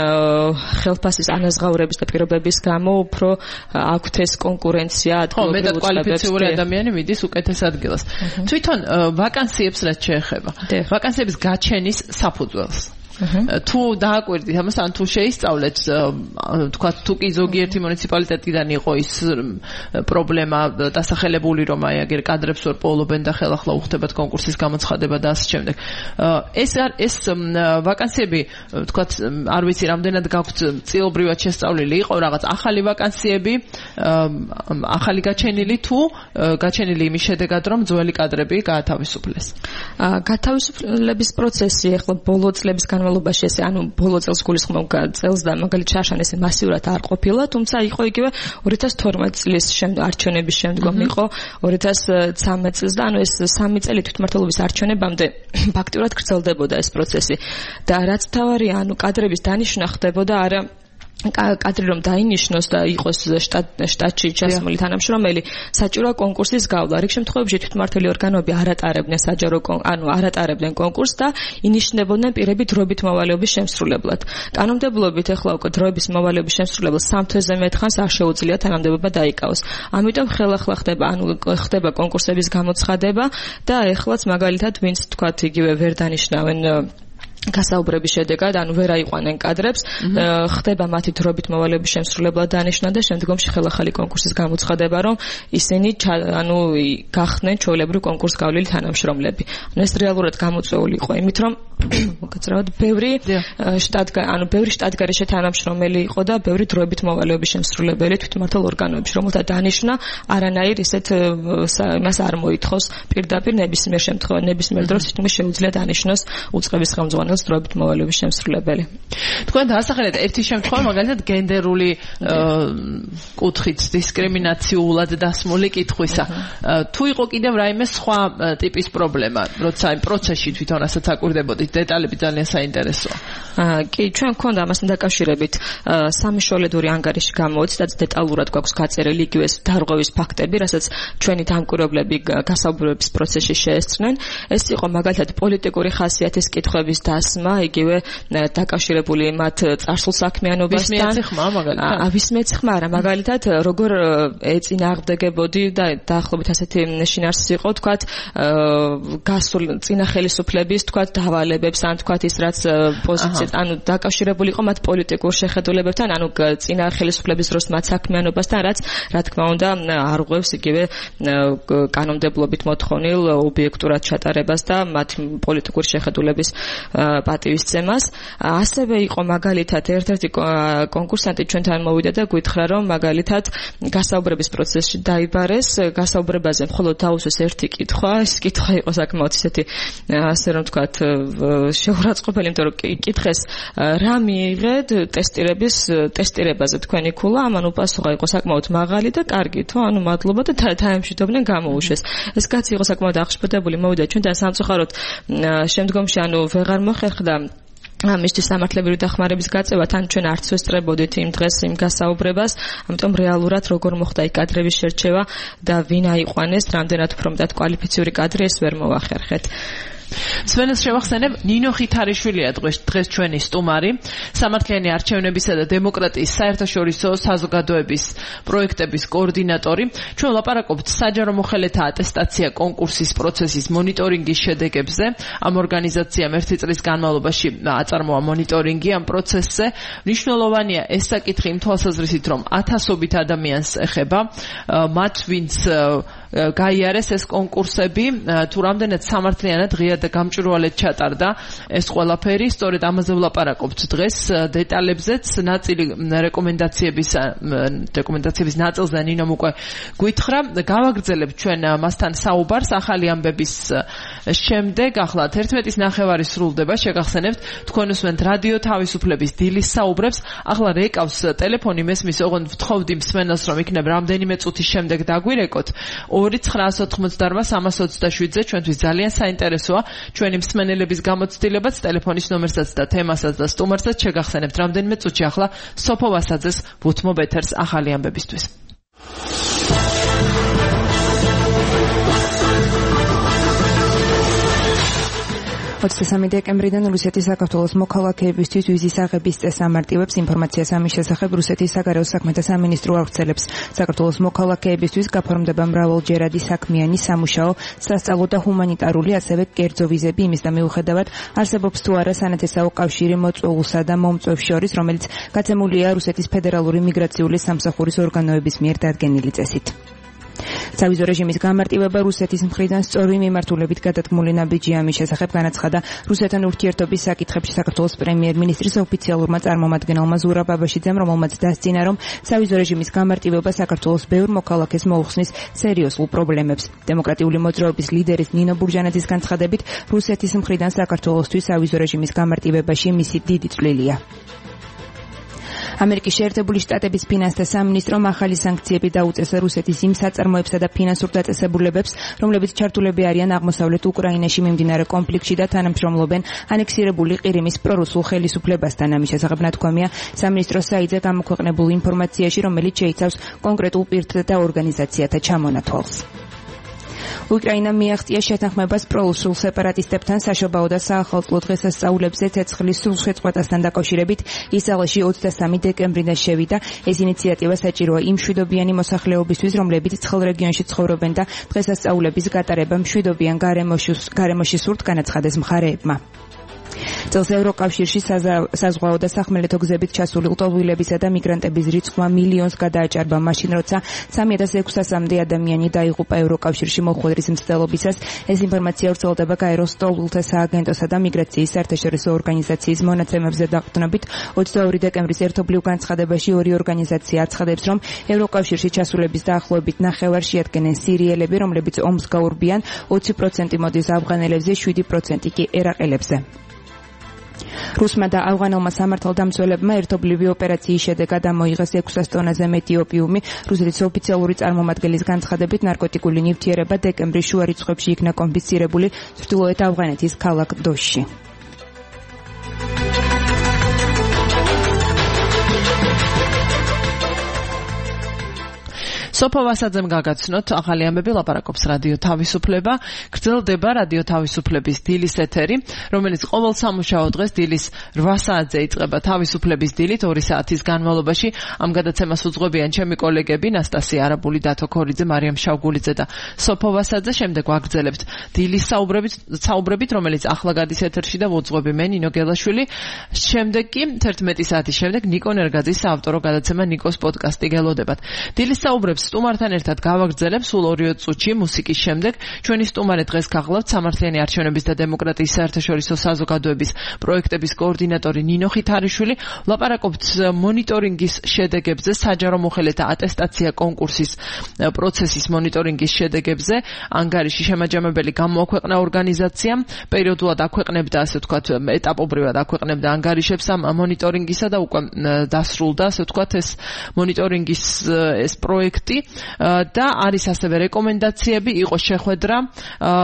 ხელფასის ანაზღაურების და პირობების გამო უფრო აქვთ ეს კონკურენცია ადგილობრივ უწყებებს. ხო, მეტად კვალიფიციური ადამიანი მიდის უკეთეს ადგილას. თვითონ ვაკანსიებს რაც შეეხება. ვაკანსიების გაჩენის საფუძველს. თუ დააკვირდით ამას, ან თუ შეისწავლეთ, თქვა თუ კი ზოგიერთი მუნიციპალიტეტიდან იყო ის პრობლემა დასახელებული, რომ აი აგერ კადრებს ვერ პოულობენ და ხელახლა უხდებათ კონკურსის გამოცხადება და ასე შემდეგ. ეს ეს ვაკანსიები, თქვა არ ვიცი რამდენად გაქვთ წილობრივად შესწავლილი, იყო რაღაც ახალი ვაკანსიები, ახალი გაჩენილი თუ გაჩენილი იმის შედეგად, რომ ძველი კადრები გაათავისუფლეს. გათავისუფლების პროცესი ახლა ბოლო წლების განმავლობაში ესე ანუ ბოლო წელს გულისხმობ წელს და მაგალითად შარშან ესე მასიურად არ ყოფილა, თუმცა იყო იგივე ორი ათას თორმეტ წლის შემდგომ არჩევნების შემდგომ იყო ორი ათას ცხრამეტ წელს და ანუ ეს სამი წელი თვითმმართველობის არჩევნებამდე ფაქტიურად გრძელდებოდა ეს პროცესი და რაც თავარია, ანუ კადრების დანიშვნა ხდებოდა არა კადრი რომ დაინიშნოს და იყოს შტატში ჩასმული თანამშრომელი, საჭიროა კონკურსის გავლა. რიგ შემთხვევებში თვითმმართველი ორგანოები არ ატარებდნენ საჯარო ანუ არ ატარებდნენ კონკურსს და ინიშნებოდნენ პირები დროებით მოვალეობის შემსრულებლად. კანონმდებლობით ახლა უკვე დროების მოვალეობის შემსრულებელს სამ თვეზე მეტხანს არ შეუძლია თანამდებობა დაიკავოს. ამიტომ ხელახლა ხდება ანუ ხდება კონკურსების გამოცხადება და ეხლაც მაგალითად ვინც თქვათ იგივე ვერ დანიშნავენ გასაუბრების შედეგად, ანუ ვერ აიყვანენ კადრებს, ხდება მათი დროებით მოვალეობის შემსრულებლად დანიშნა და შემდგომში ხელახალი კონკურსის გამოცხადება, რომ ისინი ანუ გახდნენ ჩვეულებრივ კონკურს გავლილი თანამშრომლები. ანუ ეს რეალურად გამოწვეული იყო იმით, რომ მოგეწრავათ, ბევრი შტატ ანუ ბევრი შტატგარეშე თანამშრომელი იყო და ბევრი დროებით მოვალეობის შემსრულებელი თვითმმართველ ორგანოებში, რომელთა დანიშნა არანაირ ისეთ იმას არ მოითხოვს პირდაპირ ნებისმიერ შემთხვევაში, ნებისმიერ დროს თითქმის შეუძლია დანიშნოს უწყების ხელმძღვანელი დროებით მოვალეობის შემსრულებელი. თქვენ დაასახელეთ ერთი შემთხვევა, მაგალითად გენდერული კუთხით დისკრიმინაციულად დასმული კითხვისა. თუ იყო კიდევ რაიმე სხვა ტიპის პრობლემა, როცა იმ პროცესში თვითონ ასაც აკვირდებოდით, დეტალები ძალიან საინტერესოა. კი, ჩვენ გქონდა ამასთან დაკავშირებით სამშობლოდური ანგარიში გამოვიცით და დეტალურად გვაქვს გაწერილი იგივე დარღვევის ფაქტები, რასაც ჩვენი დამკვირვებლები გასაუბრების პროცესში შეესწრნენ. ეს იყო მაგალითად პოლიტიკური ხასიათის კითხვების დასმა, იგივე დაკავშირებული მათ წარსულ საქმიანობასთან. ვის მეციხმა მაგალითად? ვის მეციხმა არა, მაგალითად როგორ ეწინააღმდეგებოდი და დაახლოებით ასეთი შინაარსი იყო, თქვათ გასულ წინა ხელისუფლების, თქვათ დავალებებს, ან თქვათ ის რაც პოზიციით, ანუ დაკავშირებული იყო მათ პოლიტიკურ შეხედულებებთან, ანუ წინა ხელისუფლების დროს მათ საქმიანობასთან, რაც რა თქმა უნდა არ ღვევს იგივე კანონმდებლობით მოთხოვნილ ობიექტურად ჩატარებას და მათ პოლიტიკური შეხედულების პატივისცემას. ასევე იყო მაგალითად ერთ-ერთი კონკურსანტი ჩვენთან მოვიდა და გითხრა, რომ მაგალითად გასაუბრების პროცესში დაიბარეს, გასაუბრებაზე მხოლოდ დაუსვეს ერთი კითხვა, ეს კითხვა იყო საკმაოდ ისეთი, ასე რომ ვთქვათ, შეურაცხყოფელი, იმიტომ რომ კითხეს რა მიიღეთ ტესტირების ტესტირებაზე თქვენი ქულა, ამან უპასუხა იყო საკმაოდ მაღალი და კარგი, თო, ანუ მადლობა და თაემშვიდობდნენ გამოუშვეს. ეს კაცი იყო საკმაოდ აღშფოთებული, მოვიდა ჩვენთან სამწუხაროდ შემდგომში ანუ ვეღარ მოხერხდა ამისთვის სამართლებრივი დახმარების გაწევა, თან ჩვენ არც ვესწრებოდით იმ დღეს იმ გასაუბრებას, ამიტომ რეალურად როგორ მოხდა იქ კადრების შერჩევა და ვინ აიყვანეს, რამდენად უფრო მეტად კვალიფიციური კადრი, ეს ვერ მოვახერხეთ. სვენელს შევახსენებ, ნინო ხითარიშვილია დღეს დღეს ჩვენი სტუმარი, სამართლიანი არჩევნებისა და დემოკრატიის საერთაშორისო საზოგადოების პროექტების კოორდინატორი. ჩვენ ვლაპარაკობთ საჯარო მოხელეთა ატესტაცია კონკურსის პროცესის მონიტორინგის შედეგებზე. ამ ორგანიზაციამ ერთი წლის განმავლობაში აწარმოა მონიტორინგი ამ პროცესზე. მნიშვნელოვანია ეს საკითხი იმ თვალსაზრისით, რომ ათასობით ადამიანს ეხება, მათ ვინც გაიარეს ეს კონკურსები, თუ რამდენად სამართლიანად ღია და გამჭვირვალედ ჩატარდა ეს ყველაფერი. სწორედ ამაზე ვლაპარაკობთ დღეს დეტალებზეც. ნაწილი რეკომენდაციების რეკომენდაციების ნაწილზე ნინომ უკვე გვითხრა. გავაგრძელებთ ჩვენ მასთან საუბარს ახალი ამბების შემდეგ. ახლა თერთმეტის ნახევარი სრულდება. შეგახსენებთ, თქვენ უსმენთ რადიო თავისუფლების დილის საუბრებს. ახლა რეკავს ტელეფონი მესმის, ოღონდ ვთხოვდი მსმენელს, რომ იქნებ რამდენიმე წუთის შემდეგ დაგვირეკოთ. ორი ცხრაას ოთხმოცდარბა სამას ოცდაშვიდზე ჩვენთვის ძალიან საინტერესოა ჩვენი მსმენელების გამოცდილებაც, ტელეფონის ნომერსაც და თემასაც და სტუმარსაც. შეგახსენებთ რამდენიმე წუთში ახლა სოფო ვასაძეს ვუთმობ ეთერს ახალი ამბებისთვის. ოცდამესამე დეკემბრიდან რუსეთის საქართველოს მოქალაქეებისთვის ვიზის აღების წესს ამარტივებს. ინფორმაციას ამის შესახებ რუსეთის საგარეო საქმეთა სამინისტრო ავრცელებს. საქართველოს მოქალაქეებისთვის გაფორმდება მრავალჯერადი საქმიანი, სამუშაო, სასწავლო და ჰუმანიტარული, ასევე კერძო ვიზები იმის და მიუხედავად არსებობს თუ არა სანათესაო კავშირი მოწვეულსა და მომწვევს შორის, რომელიც გაცემულია რუსეთის ფედერალური მიგრაციული სამსახურის ორგანოების მიერ დადგენილი წესით. სავიზო რეჟიმის გამარტივება რუსეთის მხრიდან სწორი მიმართულებით გადადგმული ნაბიჯია. ამის შესახებ განაცხადა რუსეთთან ურთიერთობის საკითხებში საქართველოს პრემიერ-მინისტრის ოფიციალურმა წარმომადგენელმა ზურაბ ბაბაშიძემ, რომელმაც დასძინა, რომ სავიზო რეჟიმის გამარტივება საქართველოს ბევრ მოქალაქეს მოუხსნის სერიოზულ პრობლემებს. დემოკრატიული მოძრაობის ლიდერის ნინო ბურჟანაძის განცხადებით, რუსეთის მხრიდან საქართველოსთვის სავიზო რეჟიმის გამარტივებაში მისი დიდი წვლილია. ამერიკის შეერთებული შტატების ფინანსთა სამინისტრომ ახალი სანქციები დაუწესა რუსეთის იმ საწარმოებსა და ფინანსურ დაწესებულებებს, რომლებიც ჩართულები არიან აღმოსავლეთ უკრაინაში მიმდინარე კონფლიქტში და თანამშრომლობენ ანექსირებული ყირიმის პრორუსულ ხელისუფლებასთან. ამის შესახებ ნათქვამია სამინისტროს საიტზე გამოქვეყნებულ ინფორმაციაში, რომელიც შეიცავს კონკრეტულ პირთა და ორგანიზაციათა ჩამონათვალს. უკრაინა მიაღწია შეთანხმებას პრორუსულ სეპარატისტებთან საშობაო და საახალწლო დღესასწაულებზე ცეცხლის სრულშეწყვეტასთან დაკავშირებით. ისრაელში ოცდამესამე დეკემბრიდან შევიდა. ეს ინიციატივა საჭიროა იმ მშვიდობიანი მოსახლეობისთვის, რომლებიც ცხელ რეგიონში ცხოვრობენ და დღესასწაულების გატარება მშვიდობიან გარემოში სურთ, განაცხადეს მხარეებმა. წელს ევროკავშირში საზღვაო და სახმელეთო გზებით ჩასული ლტოლვილებისა და მიგრანტების რიცხვმა მილიონს გადააჭარბა მაშინ, როცა სამი ათას ექვსასამდე ადამიანი დაიღუპა ევროკავშირში მოხვედრის მცდელობისას. ეს ინფორმაცია ვრცელდება გაეროს ლტოლვილთა სააგენტოსა და მიგრაციის საერთაშორისო ორგანიზაციის მონაცემებზე. დაყრდნობით ოცდაორი დეკემბრის ერთობლივ განცხადებაში ორი ორგანიზაცია აცხადებს, რომ ევროკავშირში ჩასულების დაახლოებით ნახევარს შეადგენენ სირიელები, რომლებიც ომს გაურბიან, ოცი პროცენტი მოდის ავღანელებზე, შვიდი პროცენტი კი ერაყელებზე. რუსმა და ავღანელმა სამართალდამცველებმა ერთობლივი ოპერაციის შედეგად ამოიღეს ექვსას ტონაზე მეტი ოპიუმი. რუსეთის ოფიციალური წარმომადგენლის განცხადებით, ნარკოტიკული ნივთიერება დეკემბრის შუა რიცხვებში იქნა კონფისცირებული ჩრდილოეთ ავღანეთის ქალაქ დოშში. სოფო ვასაძემ გაგაცნოთ ახალი ამბები, ლაპარაკობს რადიო თავისუფლება. გრძელდება რადიო თავისუფლების დილის ეთერი, რომელიც ყოველ სამუშაო დღეს დილის რვა საათზე იწყება თავისუფლების დილით ორი საათის განმავლობაში. ამ გადაცემას უძღვებიან ჩემი კოლეგები ნასტასია არაბული, დათო ქორიძე, მარიამ შავგულიძე და სოფო ვასაძე. შემდეგ ვაგრძელებთ დილის საუბრებით, საუბრებით, რომელიც ახლა გადის ეთერში და ვუძღვები მე ნინო გელაშვილი. შემდეგ კი თერთმეტი საათის შემდეგ ნიკო ნერგაძის საავტორო გადაცემა ნიკოს პოდკასტი გელოდებათ. დილის საუბრებს სტუმართან ერთად გავაგრძელებ სულ ორი წუთში მუსიკის შემდეგ. ჩვენი სტუმარი დღეს გახლავთ სამართლიანი არჩევნების და დემოკრატიის საერთაშორისო საზოგადოების პროექტების კოორდინატორი ნინო ხითარიშვილი. ლაპარაკობთ მონიტორინგის შედეგებზე, საჯარო მოხელეთა ატესტაცია კონკურსის პროცესის მონიტორინგის შედეგებზე. ანგარიში შემაჯამებელი გამოაქვეყნა ორგანიზაციამ, პერიოდულად აქვეყნებდა, ასე ვთქვათ, ეტაპობრივად აქვეყნებდა ანგარიშებს ამ მონიტორინგისა და უკვე დასრულდა, ასე ვთქვათ, ეს მონიტორინგის ეს პროექტი. და არის ასევე რეკომენდაციები, იყო შეხვედრა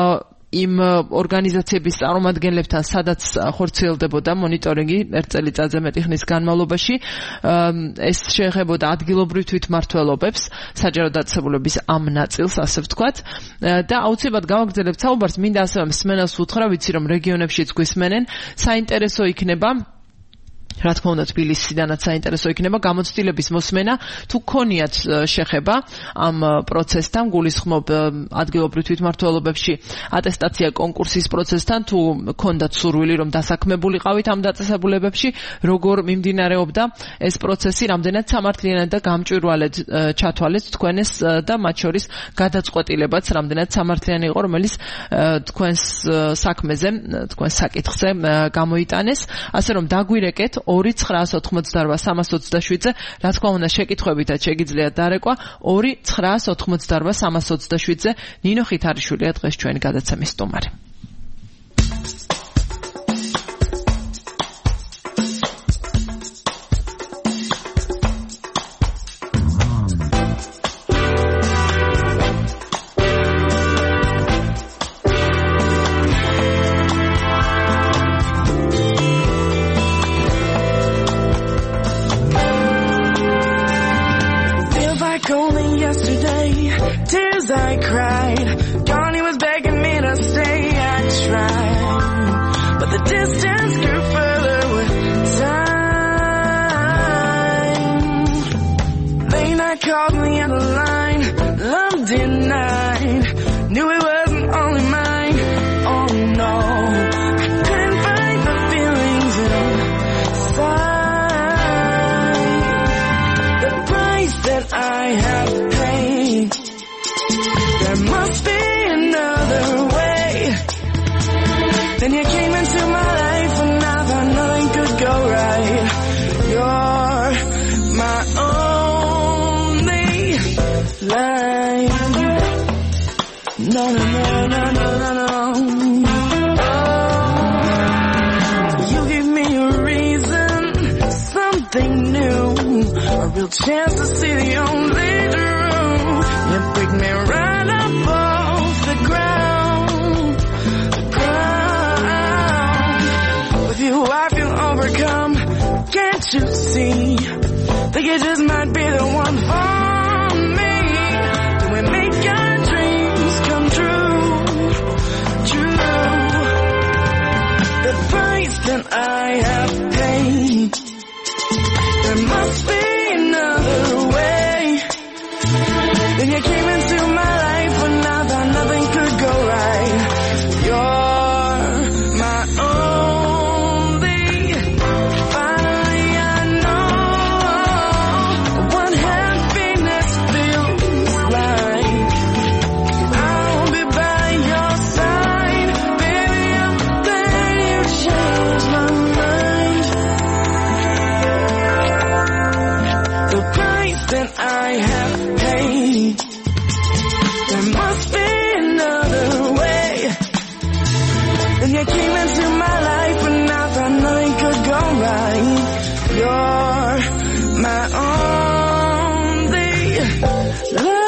იმ ორგანიზაციების წარმომადგენლებთან, სადაც ხორციელდებოდა მონიტორინგი ერთ წელიწადზე მეტი ხნის განმავლობაში, ეს შეეხებოდა ადგილობრივ თვითმმართველობებს, საჯარო დაწესებულების ამ ნაწილს, ასე ვთქვათ, და აუცილებლად გავაგრძელებთ საუბარს, მინდა ასევე მსმენელს უთხრა, ვიცი რომ რეგიონებშიც გვისმენენ, საინტერესო იქნება რა თქმა უნდა თბილისიდანაც საინტერესო იქნება გამოცდილების მოსმენა თუ გქონიათ შეხება ამ პროცესთან გულისხმობ ადგილობრივ თვითმმართველობებში ატესტაცია კონკურსის პროცესთან თუ გქონდათ სურვილი რომ დასაქმებულიყავით ამ დაწესებულებებში როგორ მიმდინარეობდა ეს პროცესი რამდენად სამართლიანად და გამჭვირვალედ ჩათვალეთ თქვენეს და მათ შორის გადაწყვეტილებაც რამდენად სამართლიანი იყო რომელიც თქვენს საქმეზე თქვენს საკითხზე გამოიტანეს ასე რომ დაგვირეკეთ ორი ცხრაას ოთხმოცდაორვა სამას ოცდაშვიდზე რა თქმა უნდა შეკითხვებითაც შეგიძლიათ დარეკვა ორი ცხრაას ოთხმოცდაორვა სამას ოცდაშვიდზე ნინო ხითარიშვილია დღეს ჩვენი გადაცემის სტუმარი I cried, Johnny was begging me to stay, I tried, but the distance grew further with time. Late night called me on the line, loved at night, knew it wasn't only mine, oh no, I couldn't find the feelings inside, the price that I have paid. There must be another way. Then you came into my life and I thought nothing could go right. You're my only life. No, no, no, no, no, no, no. Oh, you give me a reason, something new, a real chance to see the only truth. You pick me right up off the ground, the ground. With you I feel overcome, can't you see? Think it just might be the one for me. Do we make our dreams come true? True. The price that I have paid. There must be another way. Then you came into my life when I thought nothing could go right. You're my only. Finally I know what happiness feels like. I'll be by your side, baby. I'm there. You changed my mind. The price that I have paid. There must be another way. Then you came into my life and I thought nothing could go right. You're my only love.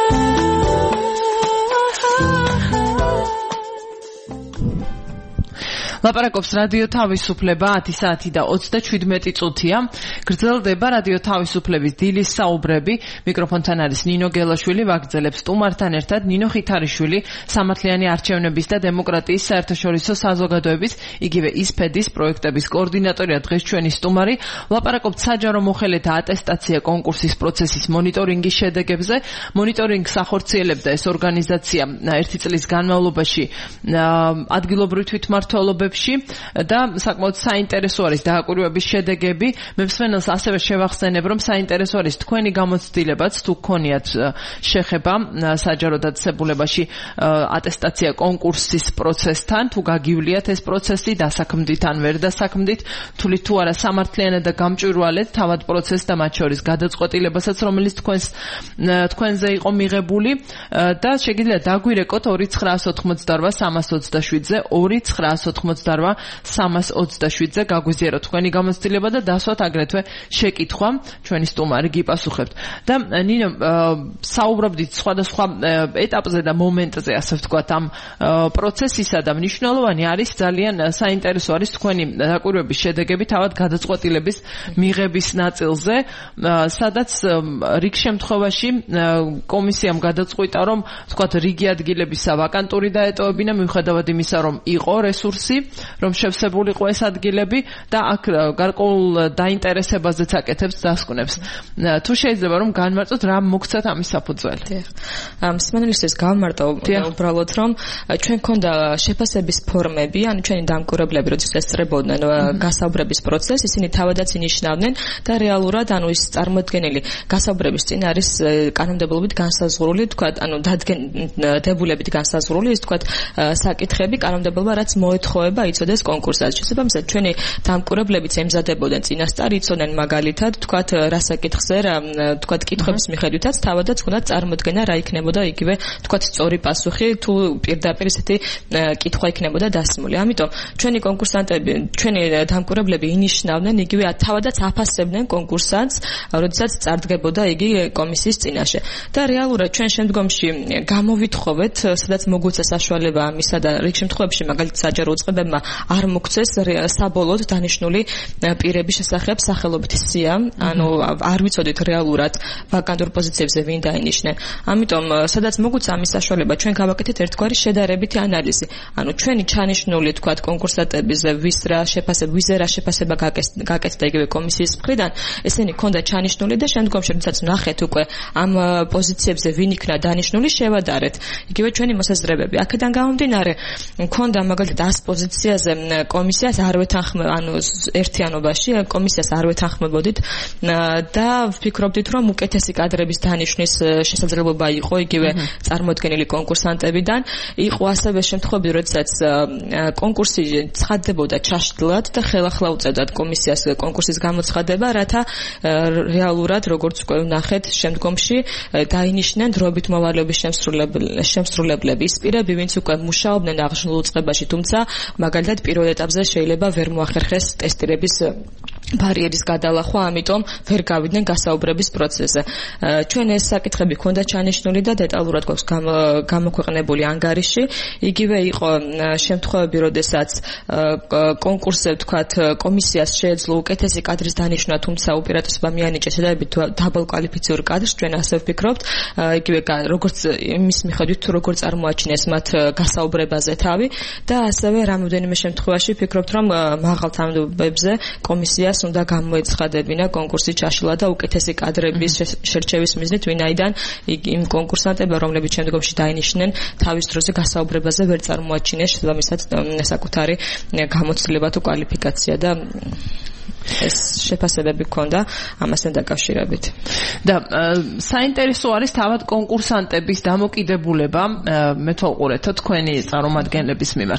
ლაპარაკობს რადიო თავისუფლება ათი საათი და ოცდაშვიდმეტი წუთია. გრძელდება რადიო თავისუფლების დილის საუბრები. მიკროფონთან არის ნინო გელაშვილი, ვაგრძელებს სტუმართან ერთად ნინო ხითარიშვილი, სამართლიანი არჩევნების და დემოკრატიის საერთაშორისო საზოგადოების, იგივე ისფედის პროექტების კოორდინატორია დღეს ჩვენი სტუმარი. ლაპარაკობთ საჯარო მოხელეთა ატესტაცია კონკურსის პროცესის მონიტორინგის შედეგებზე. მონიტორინგს ახორციელებდა ეს ორგანიზაცია ერთი წლის განმავლობაში ადგილობრივ თვითმმართველობებში და საკმაოდ საინტერესო არის დააკვირვების შედეგები. მე მსმენელს ასევე შევახსენებ, რომ საინტერესო არის თქვენი გამოცდილებაც, თუ გქონიათ შეხება საჯარო დაწესებულებაში ატესტაცია კონკურსის პროცესთან, თუ გაგივლიათ ეს პროცესი დასაქმდით ან ვერ დასაქმდით, თulit თუ არა სამართლიანად და გამჭვირვალედ თავად პროცესს და მათ შორის გადაწყვეტილებასაც, რომელიც თქვენს თქვენზე იყო მიღებული და შეგიძლიათ დაგვირეკოთ ორი ცხრაას ოთხმოცდაორვა სამას ოცდაშვიდზე ორი ცხრაას ოთხმოცდაორვა დარვა სამას ოცდაშვიდზე გაგვიზიაროთ თქვენი გამოცდილება და დასვათ აგრეთვე შეკითხვა ჩვენი სტუმარი გიპასუხებთ. და ნინო საუბრობდით სხვადასხვა ეტაპზე და მომენტზე, ასე ვთქვათ, ამ პროცესისა და მნიშვნელოვანი არის ძალიან საინტერესო არის თქვენი დაკვირვების შედეგები თავად გადაწყვეტილების მიღების ნაწილზე, სადაც რიგ შემთხვევაში კომისიამ გადაწყვიტა, რომ ვთქვათ, რიგი ადგილების ვაკანტური დაეტოვებინა, მიუხედავად იმისა, რომ იყო რესურსი, რომ შევსებულიყო ეს ადგილები და აქ გარკვეულ დაინტერესებაზეც აკეთებს დასკვნებს. თუ შეიძლება რომ განმარტოთ რა მოგცათ ამის საფუძველი. მსმენელისთვის გავმარტო უბრალოდ რომ ჩვენ ქონდა შეფასების ფორმები, ანუ ჩვენი დამკვირვებლები როდესაც ესწრებოდნენ გასაუბრების პროცესს, ისინი თავადაც ინიშნავდნენ და რეალურად ანუ ის წარმოდგენილი გასაუბრების წინ არის კანონმდებლობით განსაზღვრული, თქვა, ანუ დადგენდებულებით განსაზღვრული ის თქვა საკითხები კანონმდებლობა რაც მოეთხოვება იცოდეს კონკურსად. შესაბამისად ჩვენი დამკვირვებლებიც ემზადებოდნენ წინასწარ, იცოდნენ მაგალითად თქვა რა საკითხზე რა თქვა კითხვების მიხედვითაც თავადაც ჰქონდათ წარმოდგენა რა იქნებოდა იგივე თქვა სწორი პასუხი თუ პირდაპირ ესეთი კითხვა იქნებოდა დასმული. ამიტომ ჩვენი კონკურსანტები, ჩვენი დამკვირვებლები ინიშნავდნენ იგივე თავადაც აფასებდნენ კონკურსანტს, როდესაც წარდგებოდა იგი კომისიის წინაშე. და რეალურად ჩვენ შემდგომში გამოვითხოვეთ, სადაც მოგვეცა საშუალება ამისა და რიგ შემთხვევებში მაგალითად საჯარო უწყებებმა არ მოგცეს საბოლოოდ დანიშნული პირების შესახებ სახელობითი სია, ანუ არ ვიცოდით რეალურად ვაკანტურ პოზიციებზე ვინ დაინიშნენ. ამიტომ სადაც მოგვეცა ამის საშუალება, ჩვენ გავაკეთეთ ერთგვარი შედარებითი ანალიზი. ანუ ჩვენი ჩანიშნული თქვა კონკურსანტების ვის რა შეფასება, ვიზე რა შეფასება გაკეთდა იგივე კომისიის მხრიდან, ესენი ქონდა ჩანიშნული და შემდგომში როდესაც ნახეთ უკვე ამ პოზიციებზე ვინ იქნა დანიშნული, შევადარეთ იგივე ჩვენი მოსაზრებები. აქედან გამომდინარე, ქონდა მაგალითად ას პოზიციაზე კომისიას არ ვეთანხმებ, ანუ ერთიანობაში კომისიას არ ვეთანხმებოდით და ვფიქრობდით, რომ უკეთესი კადრების დანიშვნის შესაძლებლობა იყო იგივე წარმოდგენილი კონკურსანტებიდან. იყო ასევე შემთხვევები, როდესაც კონკურსი ცხადდებოდა ჩაშლად და ხელახლა უწევდათ კომისიას კონკურსის გამოცხადება, რათა რეალურად როგორც უკვე ვნახეთ შემდგომში დაინიშნენ დროებით მოვალეობის შემსრულებლები, ის პირები, ვინც უკვე მუშაობდნენ აღნიშნულ უწყებაში, თუმცა მაგალითად პირველ ეტაპზე შეიძლება ვერ მოახერხეს ტესტირების ბარიერის გადალახვა, ამიტომ ვერ გავიდნენ გასაუბრების პროცესზე. ჩვენ ეს საკითხები ქონდა ჩანიშნული და დეტალურად გვაქვს გამოქვეყნებული ანგარიში. იგივე იყო შემთხვევები, როდესაც კონკურსზე ვთქვათ კომისიას შეეძლო უკეთესი კადრის დანიშვნა, თუმცა უპირატესობა მიანიჭა შედარებით დაბალ კვალიფიციურ კადრს, ჩვენ ასე ვფიქრობთ, იგივე როგორც იმის მიხედვით თუ როგორ წარმოაჩინეს მათ გასაუბრებაზე თავი და ასევე რამოდენიმე შემთხვევაში ვფიქრობთ, რომ მაღალ თანამდებობებზე კომისიას უნდა გამოეცხადებინა კონკურსი ჩაშლა და უკეთესი კადრების შერჩევის მიზნით, ვინაიდან იმ კონკურსანტებმა, რომლებიც შემდგომში დაინიშნენ, თავის დროზე გასაუბრებაზე ვერ წარმოაჩინეს შესაბამისად საკუთარი გამოცდილება თუ კვალიფიკაცია და ეს შეფასებები ქონდა ამასთან დაკავშირებით. და საინტერესო არის თავად კონკურსანტების დამოკიდებულება, მე თვალყურეთ თქვენი წარმომადგენლების მიმართ.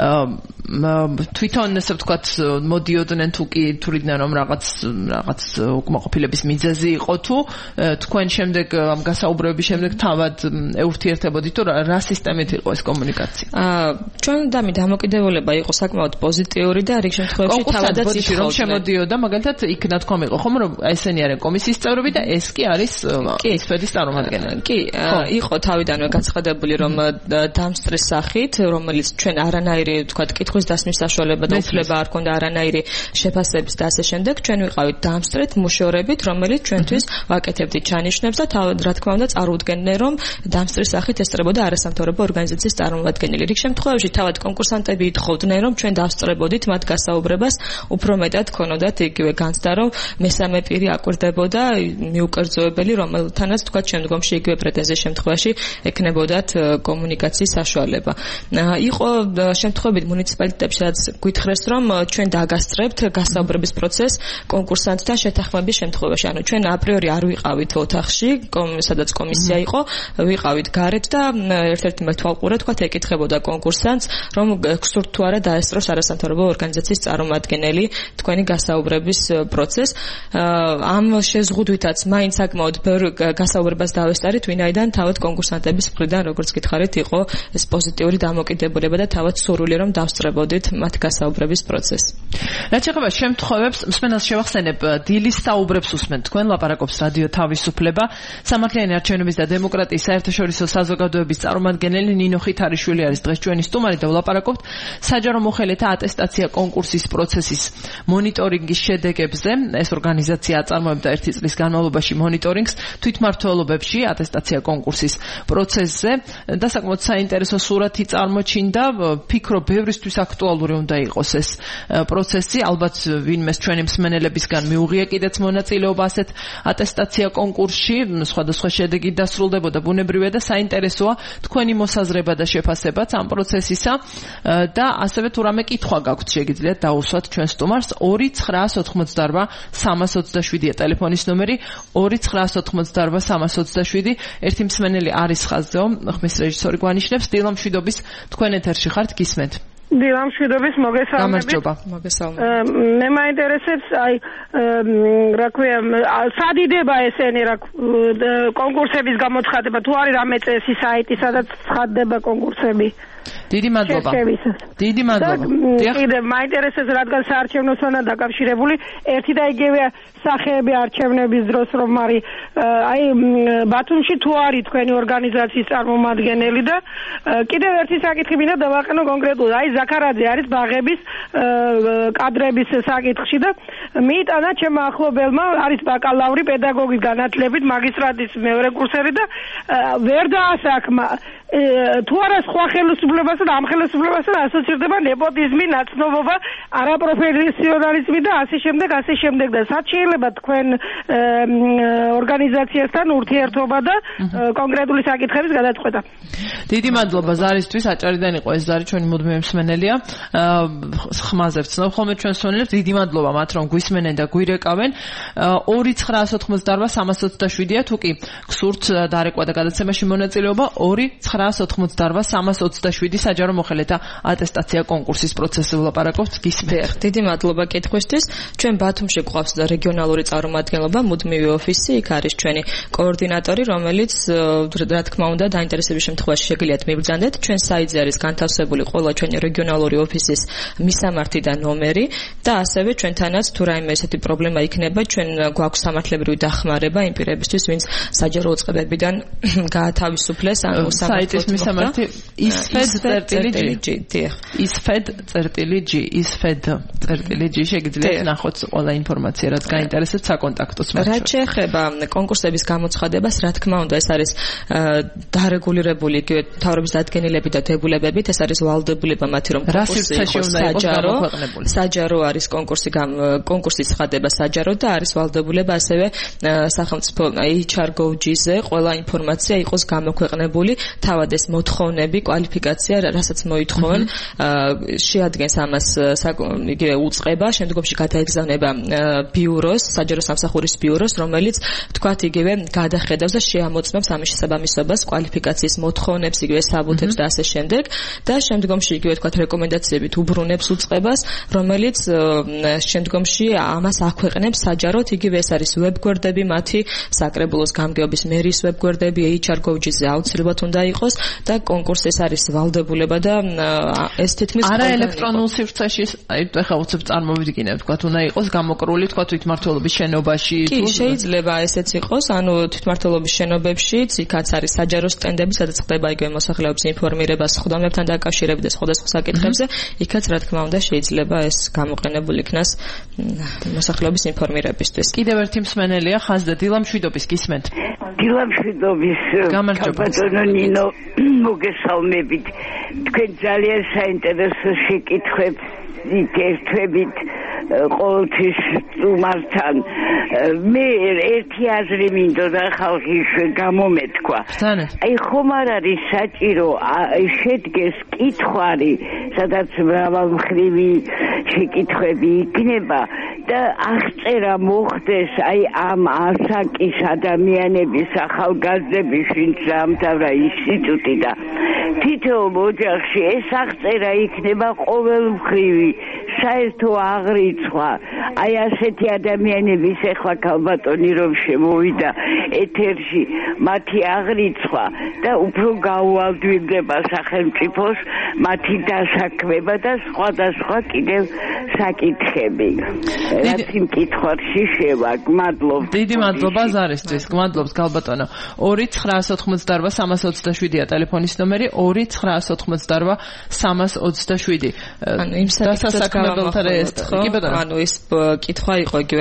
თვითონ ესე ვთქვათ, მოდიოდნენ თუ კი თuliდნენ რომ რაღაც რაღაც უკმაყოფილების მიზეზი იყო თუ თქვენ შემდეგ ამ გასაუბრების შემდეგ თავად ეურთიერთებოდით თუ რა სისტემით იყო ეს კომუნიკაცია? აა ჩვენ დამი დამოკიდებულება იყო საკმაოდ პოზიტიური და რიგ შემთხვევებში თავადაც იხდოდა. და მაგალითად იქ ნათქვამი იყო ხომ რომ ესენი არიან კომისიის წევრები და ეს კი არის სფერის წარმომადგენელი. კი, იყო თავიდანვე გაცხადებული რომ დამსწრის სახით, რომელიც ჩვენ არანაირი ვთქვათ კითხვის დასმის საშუალება და უფლება არ ქონდა არანაირი შეფასების და ასე შემდეგ, ჩვენ ვიყავით დამსწრეთ მუშაობებით, რომელიც ჩვენთვის ვაკეთებდით ჩანიშნებს და თავად რა თქმა უნდა წარუდგენდნენ რომ დამსწრის სახით ესწრებოდა არასამთავრობო ორგანიზაციის წარმომადგენელი. რიგ შემთხვევაში თავად კონკურსანტები ითხოვდნენ რომ ჩვენ დავსწრებოდით მათ გასაუბრებას, უფრო მეტად ქონოდათ იგივე განცდა რომ მესამე პირი აკვირდებოდა მიუკერძოებელი, რომელთანაც თქვა შემდგომში იგივე პრეტენზიის შემთხვევაში ეკნებოდათ კომუნიკაციის საშუალება. იყო შემთხვევები მუნიციპალიტეტებში, სადაც გითხრეს რომ ჩვენ დაგასწრებთ გასაუბრების პროცესს კონკურსანტთან შეთანხმების შემთხვევაში. ანუ ჩვენ აპრიორი არ ვიყავით ოთახში, სადაც კომისია იყო, ვიყავით გარეთ და ერთ-ერთი მეთვალყურე თქვა ეკითხებოდა კონკურსანტს, რომ გსურთ თუ არა დაესწროს არასამთავრობო ორგანიზაციის წარმომადგენელი თქვენი გასაუბრების პროცესს. ამ შეზღუდვითაც მაინც საკმაოდ ბევრ გასაუბრებას დავესწარით, ვინაიდან თავად კონკურსანტების მხრიდან, როგორც გითხარით, იყო ეს პოზიტიური დამოკიდებულება და თავად სურვილი რომ დავსწრებოდეთ ვითარდებოდით მათ გასაუბრების პროცესს. რაც შეეხება შემთხვევებს, მსმენელს შევახსენებ, დილის საუბრებს უსმენთ თქვენ, ლაპარაკობს რადიო თავისუფლება. სამართლიანი არჩევნების და დემოკრატიის საერთაშორისო საზოგადოების წარმომადგენელი ნინო ხითარიშვილი არის დღეს ჩვენი სტუმარი და ვლაპარაკობთ საჯარო მოხელეთა ატესტაცია კონკურსის პროცესის მონიტორინგის შედეგებზე. ეს ორგანიზაცია აწარმოებდა ერთი წლის განმავლობაში მონიტორინგს თვითმმართველობებში ატესტაცია კონკურსის პროცესზე და საკმაოდ საინტერესო სურათი წარმოჩინდა. ფიქრობ, ბევრისთვის აქტუალური უნდა იყოს ეს პროცესი. ალბათ ვინმეს ჩვენი მსმენელებისგან მიუღია კიდეც მონაწილეობა ასეთ ატესტაცია კონკურსში, სხვადასხვა შედეგი დასრულდებოდა. ბუნებრივია და საინტერესოა თქვენი მოსაზრება და შეფასებაც ამ პროცესისა და ასევე თუ რამე კითხვა გაქვთ, შეგიძლიათ დაუსვათ ჩვენ სტუმარს. ორი ცხრაას ოთხმოცდაარბა სამას ოცდაშვიდია ტელეფონის ნომერი, ორი ცხრაას ოთხმოცდაარბა სამას ოცდაშვიდი. ერთი მსმენელი არის ხაზზე, ხმის რეჟისორი გვანიშნებს. დილა მშვიდობის, თქვენ ეთერში ხართ, გისმენთ. დილა მშვიდობის, მოგესალმებით. გამარჯობა. მოგესალმებით. მე მაინტერესებს, აი, რა ქვია, სადიდება ესენი რა კონკურსების გამოცხადება, თუ არის რამე წესი საიტი, სადაც ცხადდება კონკურსები. დიდი მადლობა. დიდი მადლობა. კიდე მაინტერესებს, რადგან საარჩევნოსთანაა დაკავშირებული, ერთი და იგივე სახეები არჩევნების დროს რომ არის, აი ბათუმში თუ არის თქვენი ორგანიზაციის წარმომადგენელი და კიდევ ერთი საკითხი მინდა დავაყენო კონკრეტულად, აი ზაქარაძე არის ბაღების კადრების საკითხში და მიიტანა ჩემმა ახლობელმა, არის ბაკალავრი პედაგოგის განათლებით, მაგისტრატის მეორე კურსერი და ვერ დაასახმა თუ არა სხვა ხელისუფლებასთან, ამ ხელისუფლებასთან ასოცირდება ნეპოტიზმი, ნაცნობობა, არაპროფესიონალიზმი და ასე შემდეგ, ასე შემდეგ და სად შეიძლება თქვენ ორგანიზაციასთან ურთიერთობა და კონკრეტული საკითხების გადაწყვეტა. დიდი მადლობა ზარისთვის, აჭარიდან იყო ეს ზარი, ჩვენი მუდმივი მსმენელია. ხმაზე ვცნობ ხოლმე ჩვენს მსმენელებს, დიდი მადლობა მათ რომ გვისმენენ და გვირეკავენ. ორი ცხრაას ოთხმოცდაარბა სამას ოცდაშვიდია, თუ კი გსურთ დარეკვა და გადაცემაში მონაწილეობა, ორი ცხრაას ოთხმოცდაარბა სამას ოცდაშვიდი საჯარო მოხელეთა ატესტაცია კონკურსის პროცესზე ვლაპარაკობთ, გისმენთ. დიდი მადლობა კითხვისთვის. ჩვენ ბათუმში გვყავს რეგიონალური წარმომადგენლობა, მუდმივი ოფისი, იქ არის ჩვენი კოორდინატორი, რომელიც რა თქმა უნდა დაინტერესების შემთხვევაში შეგიძლიათ მიბრძანდეთ. ჩვენ საიტზე არის განთავსებული ყველა ჩვენი რეგიონალური ოფისის მისამართი და ნომერი და ასევე ჩვენთანაც თუ რაიმე ესეთი პრობლემა იქნება, ჩვენ გვაქვს სამართლებრივი დახმარება იმ პირებისთვის, ვინც საჯარო უწყებებიდან გაათავისუფლეს ან საიტის მისამართი isfed.gi isfed.gi isfed.gi შეგიძლიათ ნახოთ ყველა ინფორმაცია, რაც გაინტერესებთ საკონტაქტოს მათ. რაც შეეხება კონკურსების გამოცხადებას, რა თქმა უნდა, ეს არის დარეგულირებული იგივე მთავრობის დადგენილებით და დებულებებით, ეს არის ვალდებულება მათი რომ კონკურსი იყოს საჯარო, საჯარო არის კონკურსი, კონკურსის ცხადება საჯარო და არის ვალდებულება ასევე სახელმწიფო ეიჩ არ gov punkt gi-ზე ყველა ინფორმაცია იყოს გამოქვეყნებული, თავად ეს მოთხოვნები, კვალიფიკაცია, რასაც მოითხოვენ, შეადგენს ამას იგივე უწყება, შემდგომში გადაეგზავნება ბიუროს, საჯარო სამსახურის ბიუროს, რომელიც თქვათ იგივე გადახედავს და შეამოწმებს ამის შესაბამისობას, კვალიფიკაციის მოთხოვნებს, იგივე საბუთებს და ასე შემდეგ და შემდგომში იგივე თქვათ რეკომენდაციებით უბრუნებს უწყებას, რომელიც შემდგომში ამას აქვეყნებს საჯაროდ, იგივე ეს არის ვებგვერდები მათი, საკრებულოს გამგეობის მერის ვებგვერდები, ეიჩ არ gov punkt gi-ზე აუცილებლად უნდა იყოს და კონკურსი ეს არის ვალდებულება და ეს თითქმის არა ელექტრონულ სივრცეში, აი ეხლა უცებ წარმოვიდგინებ, თქვათ უნდა იყოს გამოკრული, თქვათ თვითმმართველობის შენობაში. კი, შეიძლება ესეც იყოს, ანუ თვითმმართველობის შენობებშიც, იქაც არის საჯარო სტენდები, სადაც ხდება იგივე მოსახლეობის ინფორმირება სხდომებთან დაკავშირებით და სხვადასხვა საკითხებზე, იქაც რა თქმა უნდა შეიძლება ეს გამოყენებული იქნას მოსახლეობის ინფორმირებისთვის. კიდევ ერთი მსმენელია ხაზზე, დილა მშვიდობის, გისმენთ. დილა მშვიდობის, ბატონო ნინო, მოგესალმებით. თქვენ ძალიან საინტერესო შეკითხვებს იკეთებით ყოველთვის სტუმართან. მე ერთი აზრი მინდოდა ხალხის გამომეთქვა. აი ხომ არ არის საჭირო შედგეს კითხვარი, სადაც მრავალმხრივი შეკითხვები იქნება და აღწერა მოხდეს აი ამ ასაკის ადამიანების, ახალგაზრდების, ვინც დაამთავრა ინსტიტუტი და თითოეულ ოჯახში ეს აღწერა იქნება ყოველმხრივი საერთო აღრიცხვა აი ასეთი ადამიანების ეხლა ქალბატონი რომ შემოვიდა ეთერში მათი აღრიცხვა და უფრო გაუვალდვირდება სახელმწიფოს მათი დასაქმება და სხვადასხვა კიდევ საკითხები რაც იმ კითხვაში შევა გმადლობთ დიდი მადლობა ზარისთვის გმადლობს ქალბატონო ორი ცხრაასი ოცდაოთხმოცდაორბა სამას ოცდაშვიდია ტელეფონის ნომერი ორი ცხრაასი ოცდაოთხმოცდაორბა სამას ოცდაშვიდი ანუ იმ დასასაქმებელთა რეესტრი კი ბატონო ანუ ეს კითხვა იყო იგივე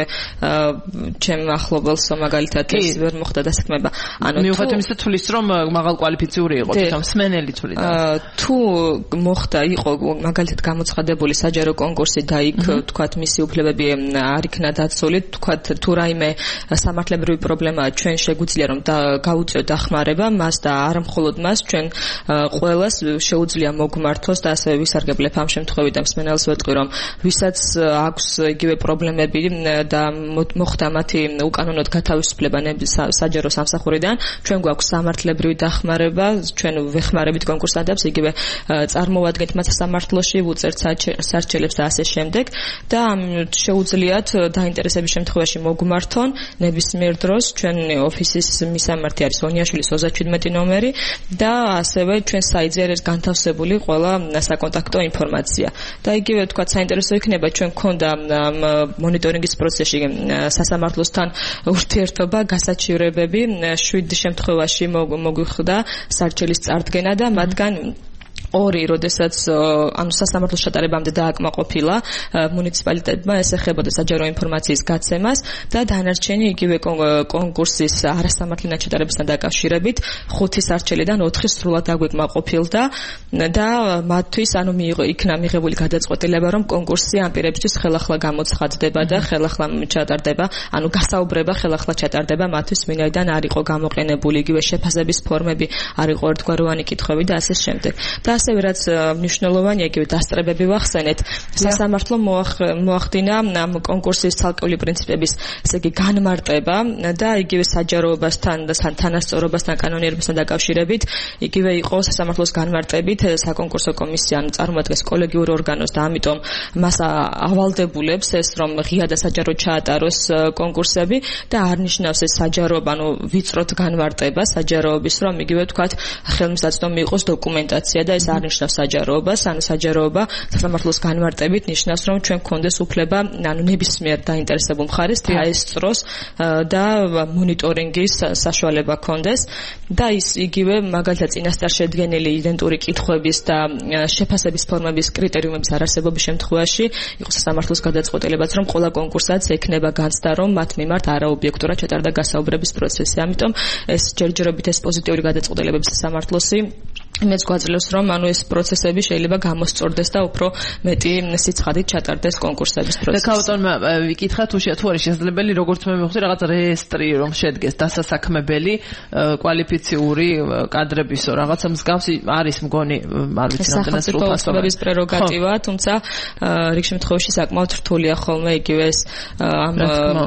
ჩემ ახლობელსო მაგალითად ეს ვერ მოხდა დასაქმება ანუ მიუხედავად იმისა თulis რომ მაღალ კვალიფიციური იყო თვითონ მსმენელი თulis თუ მოხდა იყო მაგალითად გამოცხადებული საჯარო კონკურსი და იქ თქვათ მისი უფლებები არ იქნა დაცული თქვათ თუ რაიმე სამართლებრივი პრობლემაა ჩვენ შეგვიძლია რომ გავუწიოთ დახმარება მას და არ მხოლოდ მას ჩვენ ყველას შეუძლია მოგმართოს და ასევე ვისარგებლებ ამ შემთხვევით და მსმენელს ვეთქვი რომ ვისაც აქვს იგივე პრობლემები და მოხდა მათი უკანონოდ გათავისუფლება საჯარო სამსახურიდან ჩვენ გვაქვს სამართლებრივი დახმარება ჩვენ ვეხმარებით კონკურსანტებს იგივე წარმოვადგენთ მათ სამართლოში ვუწერთ სარჩელებს და ასე შემდეგ და შეუძლიათ დაინტერესების შემთხვევაში მოგმართონ ნებისმიერ დროს ჩვენ ოფისის მისამართი არის ონიაშვილის ოცდაშვიდმეტი ნომერი და ასევე ჩვენ საიტზე არის განთავსებული ყველა საკონტაქტო ინფორმაცია და იგივე თქვა საინტერესო იქნება ჩვენ გქონდა მონიტორინგის პროცესში სასამართლოსთან ურთიერთობა გასაჩივრებები შვიდ შემთხვევაში მოგვიხდა სარჩელის წარდგენა და მათგან ორი, როდესაც ანუ სასამართლოს ჩატარებამდე დააკმაყოფილა მუნიციპალიტეტმა ეს ეხებოდა საჯარო ინფორმაციის გაცემას და დანარჩენი იგივე კონკურსის არასამართლიანი ჩატარებასთან დაკავშირებით ხუთი სარჩელიდან ოთხი სრულად აგვიკმაყოფილდა და მათთვის ანუ მიიღო იქნა მიღებული გადაწყვეტილება რომ კონკურსი ამ პირებისთვის ხელახლა გამოცხადდება და ხელახლა ჩატარდება ანუ გასაუბრება ხელახლა ჩატარდება მათთვის ვინაიდან არ იყო გამოყენებული იგივე შეფასების ფორმები არ იყო ერთგვაროვანი კითხვები და ასე შემდეგ და ასევე რაც მნიშვნელოვანია იგივე დასწრებები ვახსენეთ სასამართლომ მოახდინა ამ კონკურსის ცალკეული პრინციპების ესე იგი განმარტება და იგივე საჯაროობასთან და თანასწორობასთან კანონიერებასთან დაკავშირებით იგივე იყო სასამართლოს განმარტებით საკონკურსო კომისია წარმოადგენს კოლეგიურ ორგანოს და ამიტომ მას ავალდებულებს ეს რომ ღია და საჯარო ჩაატაროს კონკურსები და არნიშნავს ეს საჯაროობა ანუ ვიწროთ განმარტება საჯაროობის რომ იგივე თქვათ ხელმისაწვდომ მიიღოს დოკუმენტაცია და ეს არნიშნავს საჯაროობას, ანუ საჯაროობა სასამართლოს განმარტებით ნიშნავს, რომ ჩვენ გქონდეს უფლება, ანუ ნებისმიერ დაინტერესებულ მხარეს დაესწროს და მონიტორინგის საშუალება გქონდეს და ის იგივე მაგალითად წინასწარ შედგენილი იდენტური კითხვების და შეფასების ფორმების კრიტერიუმების არარსებობის შემთხვევაში იყო სასამართლოს გადაწყვეტილებაც, რომ ყველა კონკურსად ექნება განცდა, რომ მათ მიმართ არაობიექტურად ჩატარდა გასაუბრების პროცესი. ამიტომ ეს ჯერჯერობით ეს პოზიტიური გადაწყვეტილებების სასამართლოსი იმეც გვაძლევს რომ ანუ ეს პროცესები შეიძლება გამოსწორდეს და უფრო მეტი სიცხადით ჩატარდეს კონკურსების პროცესი. და ქალბატონმა ვიკითხა თუ თუ არის შესაძლებელი როგორც მე მივხვდი რაღაც რეესტრი რომ შედგეს დასასაქმებელი კვალიფიციური კადრებისო რაღაცა მსგავსი არის მგონი არ ვიცი რამდენად სახელმწიფოების პრეროგატივა თუმცა რიგ შემთხვევაში საკმაოდ რთულია ხოლმე იგივე ეს ამ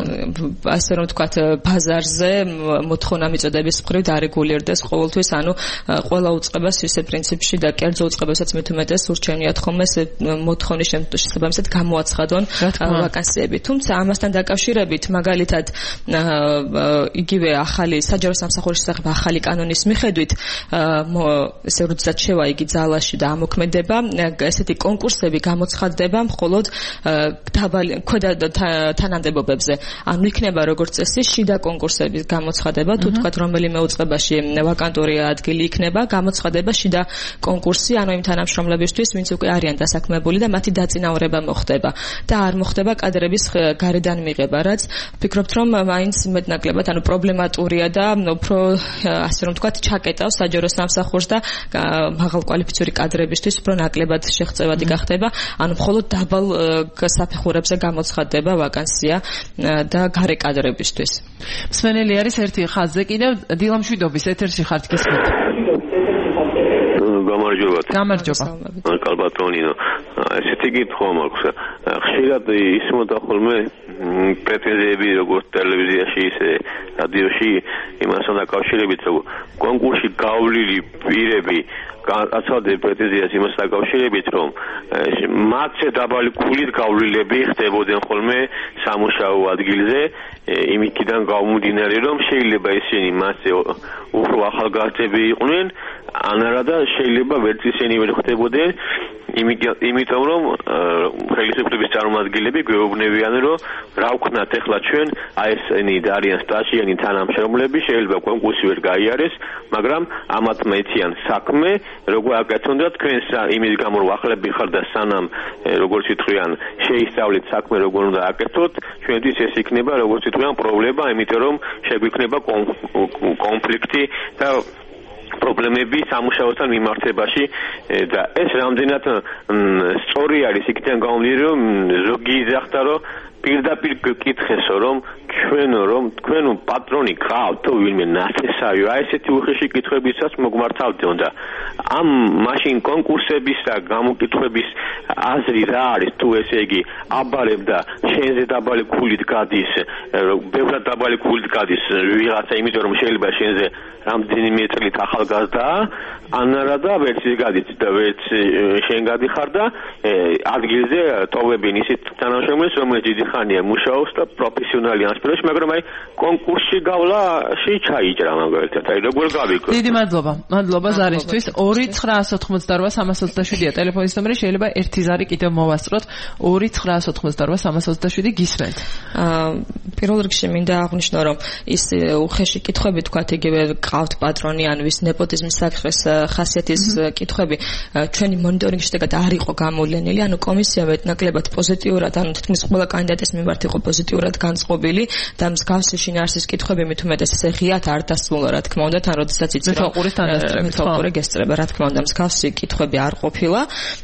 ასე რომ ვთქვათ ბაზარზე მოთხოვნა მიწოდების მხრივ დარეგულირდეს ყოველთვის ანუ ყველა უწყებას ისე პრინციპში და კერძო უწყებასაც მეთუმეტეს ურჩევნიათ ხოლმე ეს მოთხოვნის შესაბამისად გამოაცხადონ ვაკანსიები. თუმცა ამასთან დაკავშირებით მაგალითად იგივე ახალი საჯარო სამსახურის შესახებ ახალი კანონის მიხედვით ესე როდესაც შევა იგი ძალაში და ამოქმედება ესეთი კონკურსები გამოცხადდება მხოლოდ დაბალი ქვედა თანამდებობებზე. ანუ იქნება როგორც წესი შიდა კონკურსების გამოცხადება თუ თქვათ რომელიმე უწყებაში ვაკანტური ადგილი იქნება გამოცხადება შიდა კონკურსი ანუ იმ თანამშრომლებისთვის ვინც უკვე არიან დასაქმებული და მათი დაწინაურება მოხდება და არ მოხდება კადრების გარედან მიღება რაც ვფიქრობთ რომ მაინც მეტნაკლებად ანუ პრობლემატურია და უფრო ასე რომ ვთქვათ ჩაკეტავს საჯარო სამსახურს და მაღალ კვალიფიციური კადრებისთვის უფრო ნაკლებად შეღწევადი გახდება ანუ მხოლოდ დაბალ საფეხურებზე გამოცხადდება ვაკანსია და გარე კადრებისთვის. მსმენელი არის ერთი ხაზზე კიდევ დილამშვიდობის ეთერში ხართ გესმით. გამარჯობა. გამარჯობა. კალბატონინო, ესეთი კითხვა მაქვს. ხშირად ისმოდა ხოლმე პრეტენზიები როგორც ტელევიზიაში, ისე რადიოში იმასთან დაკავშირებით, რომ კონკურსში გავლილი პირები აცავდნენ პრეტენზიას იმას დაკავშირებით, რომ მათზე დაბალი ქულით გავლილები ხდებოდნენ ხოლმე სამუშაო ადგილზე, იმითიდან გამომდინარე, რომ შეიძლება ისინი მასზე უფრო ახალგაზრდები იყვნენ, ან არა შეიძლება ვერც ისინი ვერ ხდებოდნენ, იმიტომ რომ ხელისუფლების წარმომადგენლები გვეუბნებიან, რომ რა ვქნათ ახლა ჩვენ, აი ესენი არიან სტაჟიანი თანამშრომლები, შეიძლება კონკურსი ვერ გაიარეს, მაგრამ ამათ მეციან საქმე, როგორ აკეთონდათ თქვენს იმის გამო რომ ახლები ხარ და სანამ როგორც ითქვიან შეისწავლეთ საქმე როგორ უნდა აკეთოთ, ჩვენთვის ეს იქნება როგორც ითქვიან პრობლემა, იმიტომ რომ შეგვიქნება კონფლიქტი და პრობლემები სამუშაოსთან მიმართებაში და ეს რამდენად სწორი არის იქიდან გამომდინარე, რომ ზოგი იძახდა, რომ პირდაპირ გკითხესო, რომ ჩვენო რომ თქვენო პატრონი გყავთ თუ ვინმე ნათესავი, აი ესეთი უხეში კითხვებისაც მოგმართავდნენ და ამ მაშინ კონკურსების და გამოკითხვების აზრი რა არის, თუ ესე იგი აბალებ და შენზე დაბალი ქულით გადის, ბევრად დაბალი ქულით გადის ვიღაცა, იმიტომ რომ შეიძლება შენზე რამდენიმე წლით ახალგაზრდაა, ან არა და ვერც ის გადის და ვერც შენ გადიხარ და ადგილზე ტოვებენ ისეთ თანამშრომლებს, რომელიც დიდი ხანია მუშაობს და პროფესიონალი ასპირანტი, მაგრამ აი კონკურსში გავლაში ჩაიჭრა მაგალითად. აი როგორ გავიქო? დიდი მადლობა. მადლობა ზარისთვის. ორი ცხრაასი ოცდაოთხმოცდაოთხ სამას ოცდაშვიდია ტელეფონის ნომერი, შეიძლება ერთი ზარი კიდევ მოვასწროთ. ორი ცხრაასი ოცდაოთხმოცდაოთხ სამას ოცდაშვიდი გისმენთ. აა პირველ რიგში მინდა აღვნიშნო, რომ ის უხეში კითხვები თქვათ იგივე გყავთ პატრონი ან ვის ნეპოტიზმის საკითხის ხასიათის კითხვები ჩვენი მონიტორინგის შედეგად არ იყო გამოვლენილი, ანუ კომისია მეტნაკლებად პოზიტიურად, ანუ თითქმის ყველა კანდიდატის მიმართ იყო პოზიტიურად განწყობილი და მსგავსი შინაარსის კითხვები მით უმეტეს ესე ღიად არ დასრულა, რა თქმა უნდა, თან როდესაც იცი მეთვალყური გესწრება, რა თქმა უნდა, მსგავსი კითხვები არ ყოფილა,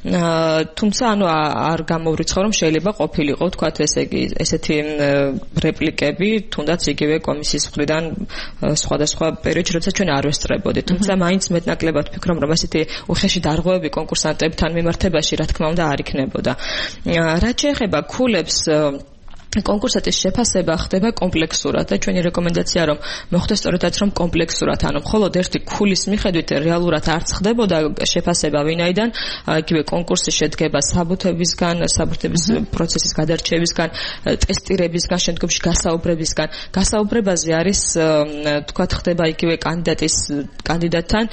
თუმცა ანუ არ გამოვრიცხო, რომ შეიძლება ყოფილიყო, თქვათ ესე იგი ესეთი რეპლიკები, თუნდაც იგივე კომისიის მხრიდან სხვადასხვა პერიოდში, როცა ჩვენ არ ვესწრებოდით, თუმცა მაინც მეტნაკლებად ვფიქრობ, რომ ესეთი უხეში დარღვევები კონკურსანტებთან მიმართებაში, რა თქმა უნდა, არ იქნებოდა. რაც შეეხება ქულებს, კონკურსატის შეფასება ხდება კომპლექსურად და ჩვენი რეკომენდაცია რომ მოხდეს სწორედაც რომ კომპლექსურად, ანუ მხოლოდ ერთი ქულის მიხედვით რეალურად არც ხდებოდა შეფასება, ვინაიდან იგივე კონკურსი შედგება საბუთებისგან, საბუთების პროცესის გადარჩევისგან, ტესტირებისგან, შემდგომში გასაუბრებისგან. გასაუბრებაზე არის თქვათ ხდება იგივე კანდიდატის კანდიდატთან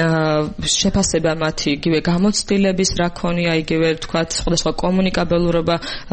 შეფასება მათი იგივე გამოცდილების რა ქონია, იგივე თქვათ სხვადასხვა კომუნიკაბელურობა,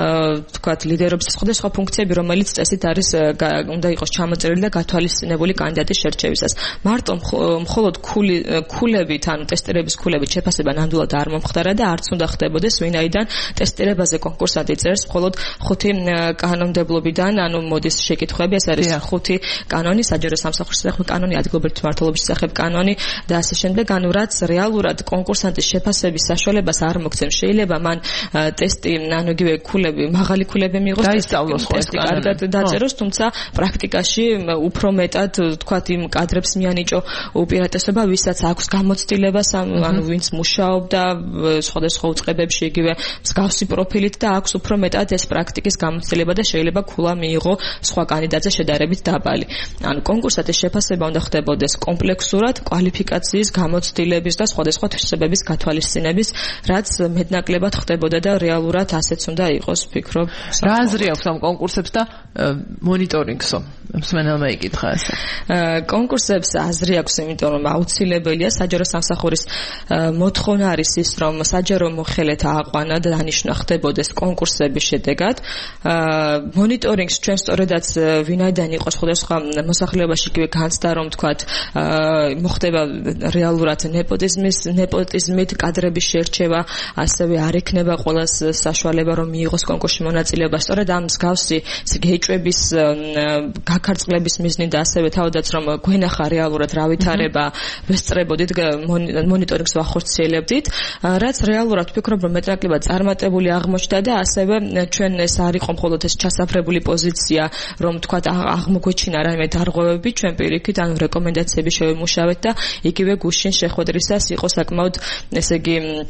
თქვათ ლიდერობის სხვა სხვა ფუნქციები, რომელიც წესით არის უნდა იყოს ჩამოწერილი და გათვალისწინებული კანდიდატის შერჩევისას. მარტო მხოლოდ ქულებით, ანუ ტესტირების ქულებით შეფასება ნამდვილად არ მომხდარა და არც უნდა ხდებოდეს, ვინაიდან ტესტირებაზე კონკურსანტი წერს მხოლოდ ხუთი კანონმდებლობიდან, ანუ მოდის შეკითხვები, ეს არის ხუთი კანონი, საჯარო სამსახურის შესახებ კანონი, ადგილობრივი მმართველობის შესახებ კანონი და ასე შემდეგ, ანუ რაც რეალურად კონკურსანტის შეფასების საშუალებას არ მოგცემს. შეიძლება მან ტესტი, ანუ იგივე ქულები, მაღალი ქულები მიიღოს, ტესტი კარგად დაწეროს, თუმცა პრაქტიკაში უფრო მეტად თქვათ იმ კადრებს მიანიჭო უპირატესობა, ვისაც აქვს გამოცდილება, ანუ ვინც მუშაობდა სხვადასხვა უწყებებში იგივე მსგავსი პროფილით და აქვს უფრო მეტად ეს პრაქტიკის გამოცდილება და შეიძლება ქულა მიიღო სხვა კანდიდატზე შედარებით დაბალი. ანუ კონკურსატის შეფასება უნდა ხდებოდეს კომპლექსურად, კვალიფიკაციის, გამოცდილების და სხვადასხვა თვისებების გათვალისწინების, რაც მეტნაკლებად ხდებოდა და რეალურად ასეც უნდა იყოს, ვფიქრობ. რა აზრი აქვს ამ კონკურსებს და მონიტორინგსო? მსმენელმა იკითხა ესე. კონკურსებს აზრი აქვს, იმიტომ რომ აუცილებელია საჯარო სამსახურის მოთხოვნა არის ის, რომ საჯარო მოხელეთ ააყვანა და დანიშნა ხდებოდეს კონკურსების შედეგად. მონიტორინგს ჩვენ სწორედაც ვინაიდან იყო სხვადასხვა მოსახლეობაში იგივე განცდა, რომ თქვათ მოხდება რეალურად ნეპოტიზმის ნეპოტიზმით კადრების შერჩევა, ასევე არ იქნება ყოველას საშუალება რომ მიიღოს კონკურსში მონაწილეობა. სწორედ ამ მსგავსი გეჭვების გაქარწყლების მიზნით და ასევე თავადაც რომ გვენახა რეალურად რა ვითარება, ვესწრებოდით მონიტორინგს ვახორციელებდით, რაც რეალურად ვფიქრობ რომ მეტნაკლებად წარმატებული აღმოჩნდა და ასევე ჩვენ ეს არ იყო მხოლოდ ეს ჩასაფრებული პოზიცია, რომ თქვათ აღმოგვეჩინა რაიმე დარღვევები, ჩვენ პირიქით ანუ რეკომენდაციები შევიმუშავეთ და იგივე გუშინ შეხვედრისას იყო საკმაოდ ესე იგი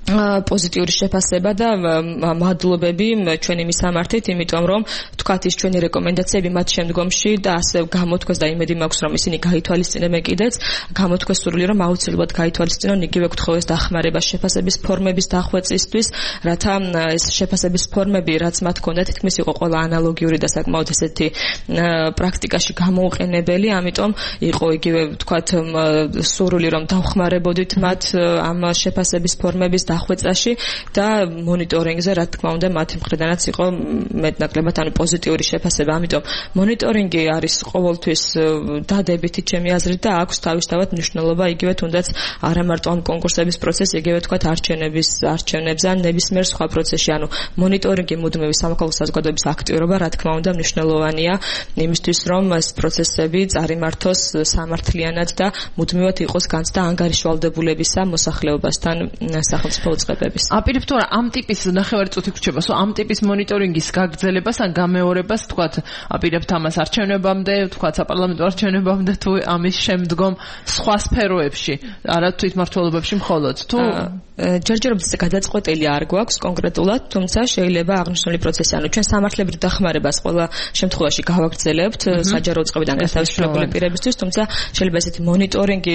პოზიტიური შეფასება და მადლობები ჩვენი მისამართით, იმიტომ რომ თქვათ ის ჩვენი რეკომენდაციები მათ შემდგომში და ასე გამოთქვეს და იმედი მაქვს რომ ისინი გაითვალისწინებენ კიდეც, გამოთქვეს სურვილი რომ აუცილებლად გაითვალისწინონ იგივე გთხოვეს დახმარება შეფასების ფორმების დახვეწისთვის, რათა ეს შეფასების ფორმები რაც მათ ჰქონდათ თითქმის იყო ყველა ანალოგიური და საკმაოდ ესეთი პრაქტიკაში გამოუყენებელი, ამიტომ იყო იგივე თქვათ სურვილი რომ დავხმარებოდით მათ ამ შეფასების ფორმების დახვეწაში და მონიტორინგზე, რა თქმა უნდა, მათი მხრიდანაც იყო მეტნაკლებად ანუ პოზიტიური შეფასება. ამიტომ მონიტორინგი არის ყოველთვის დადებითი ჩემი აზრით და აქვს თავისთავად მნიშვნელობა იგივე თუნდაც არა მარტო ამ კონკურსების პროცესში, იგივე თქვათ არჩევნების არჩევნებზე ან ნებისმიერ სხვა პროცესში. ანუ მონიტორინგი მუდმივი სამოქალაქო საზოგადოების აქტიურობა, რა თქმა უნდა, მნიშვნელოვანია იმისთვის, რომ ეს პროცესები წარიმართოს სამართლიანად და მუდმივად იყოს განცდა ანგარიშვალდებულებისა მოსახლეობასთან სახელმწიფო უწყებების. აპირებ თუ არა ამ ტიპის ნახევარი წუთი გრჩება, სო ამ ტიპის მონიტორინგის გაგრძელებას ან გამეორებას თქვათ აპირებთ ამას არჩევნებამდე, თქვათ საპარლამენტო არჩევნებამდე თუ ამის შემდგომ სხვა სფეროებში, არა თვითმმართველობებში მხოლოდ თუ ჯერჯერობით გადაწყვეტილი არ გვაქვს კონკრეტულად, თუმცა შეიძლება აღნიშნული პროცესი, ანუ ჩვენ სამართლებრივ დახმარებას ყველა შემთხვევაში გავაგრძელებთ საჯარო უწყებიდან განთავისუფლებული პირებისთვის, თუმცა შეიძლება ესეთი მონიტორინგი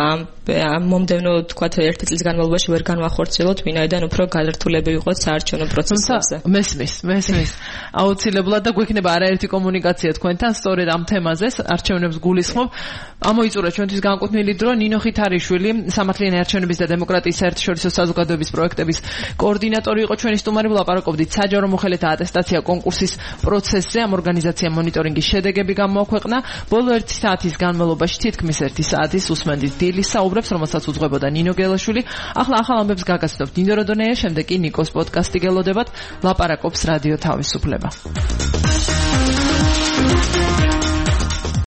ამ მომდევნო თქვათ ერთი წლის განმავლობაში ვერ განვახორციელოთ, ვინაიდან უფრო გადართულები ვიყოთ საარჩევნო პროცესებზე. მესმის, მესმის. აუცილებლად და გვექნება არაერთი კომუნიკაცია თქვენთან სწორედ ამ თემაზე, არჩევნებს გულისხმობ. ამოიწურა ჩვენთვის განკუთვნილი დრო ნინო ხითარიშვილი, სამართლიანი არჩევნების და დემოკრატიის საერთაშორისო საზოგადოების პროექტების კოორდინატორი იყო ჩვენი სტუმარი, ვლაპარაკობდით საჯარო მოხელეთა ატესტაცია კონკურსის პროცესზე, ამ ორგანიზაციამ მონიტორინგის შედეგები გამოაქვეყნა. ბოლო ერთი საათის განმავლობაში თითქმის ერთი საათის უსმენდით დილის საუბრებს, რომელსაც უძღვებოდა ნინო გელაშვილი. ახლა ახალ ამბებს გაგაცნობთ ნინო როდონეა, შემდეგ კი ნიკოს პოდკასტი გელოდებათ, ლაპარაკობს რადიო თავისუფლება.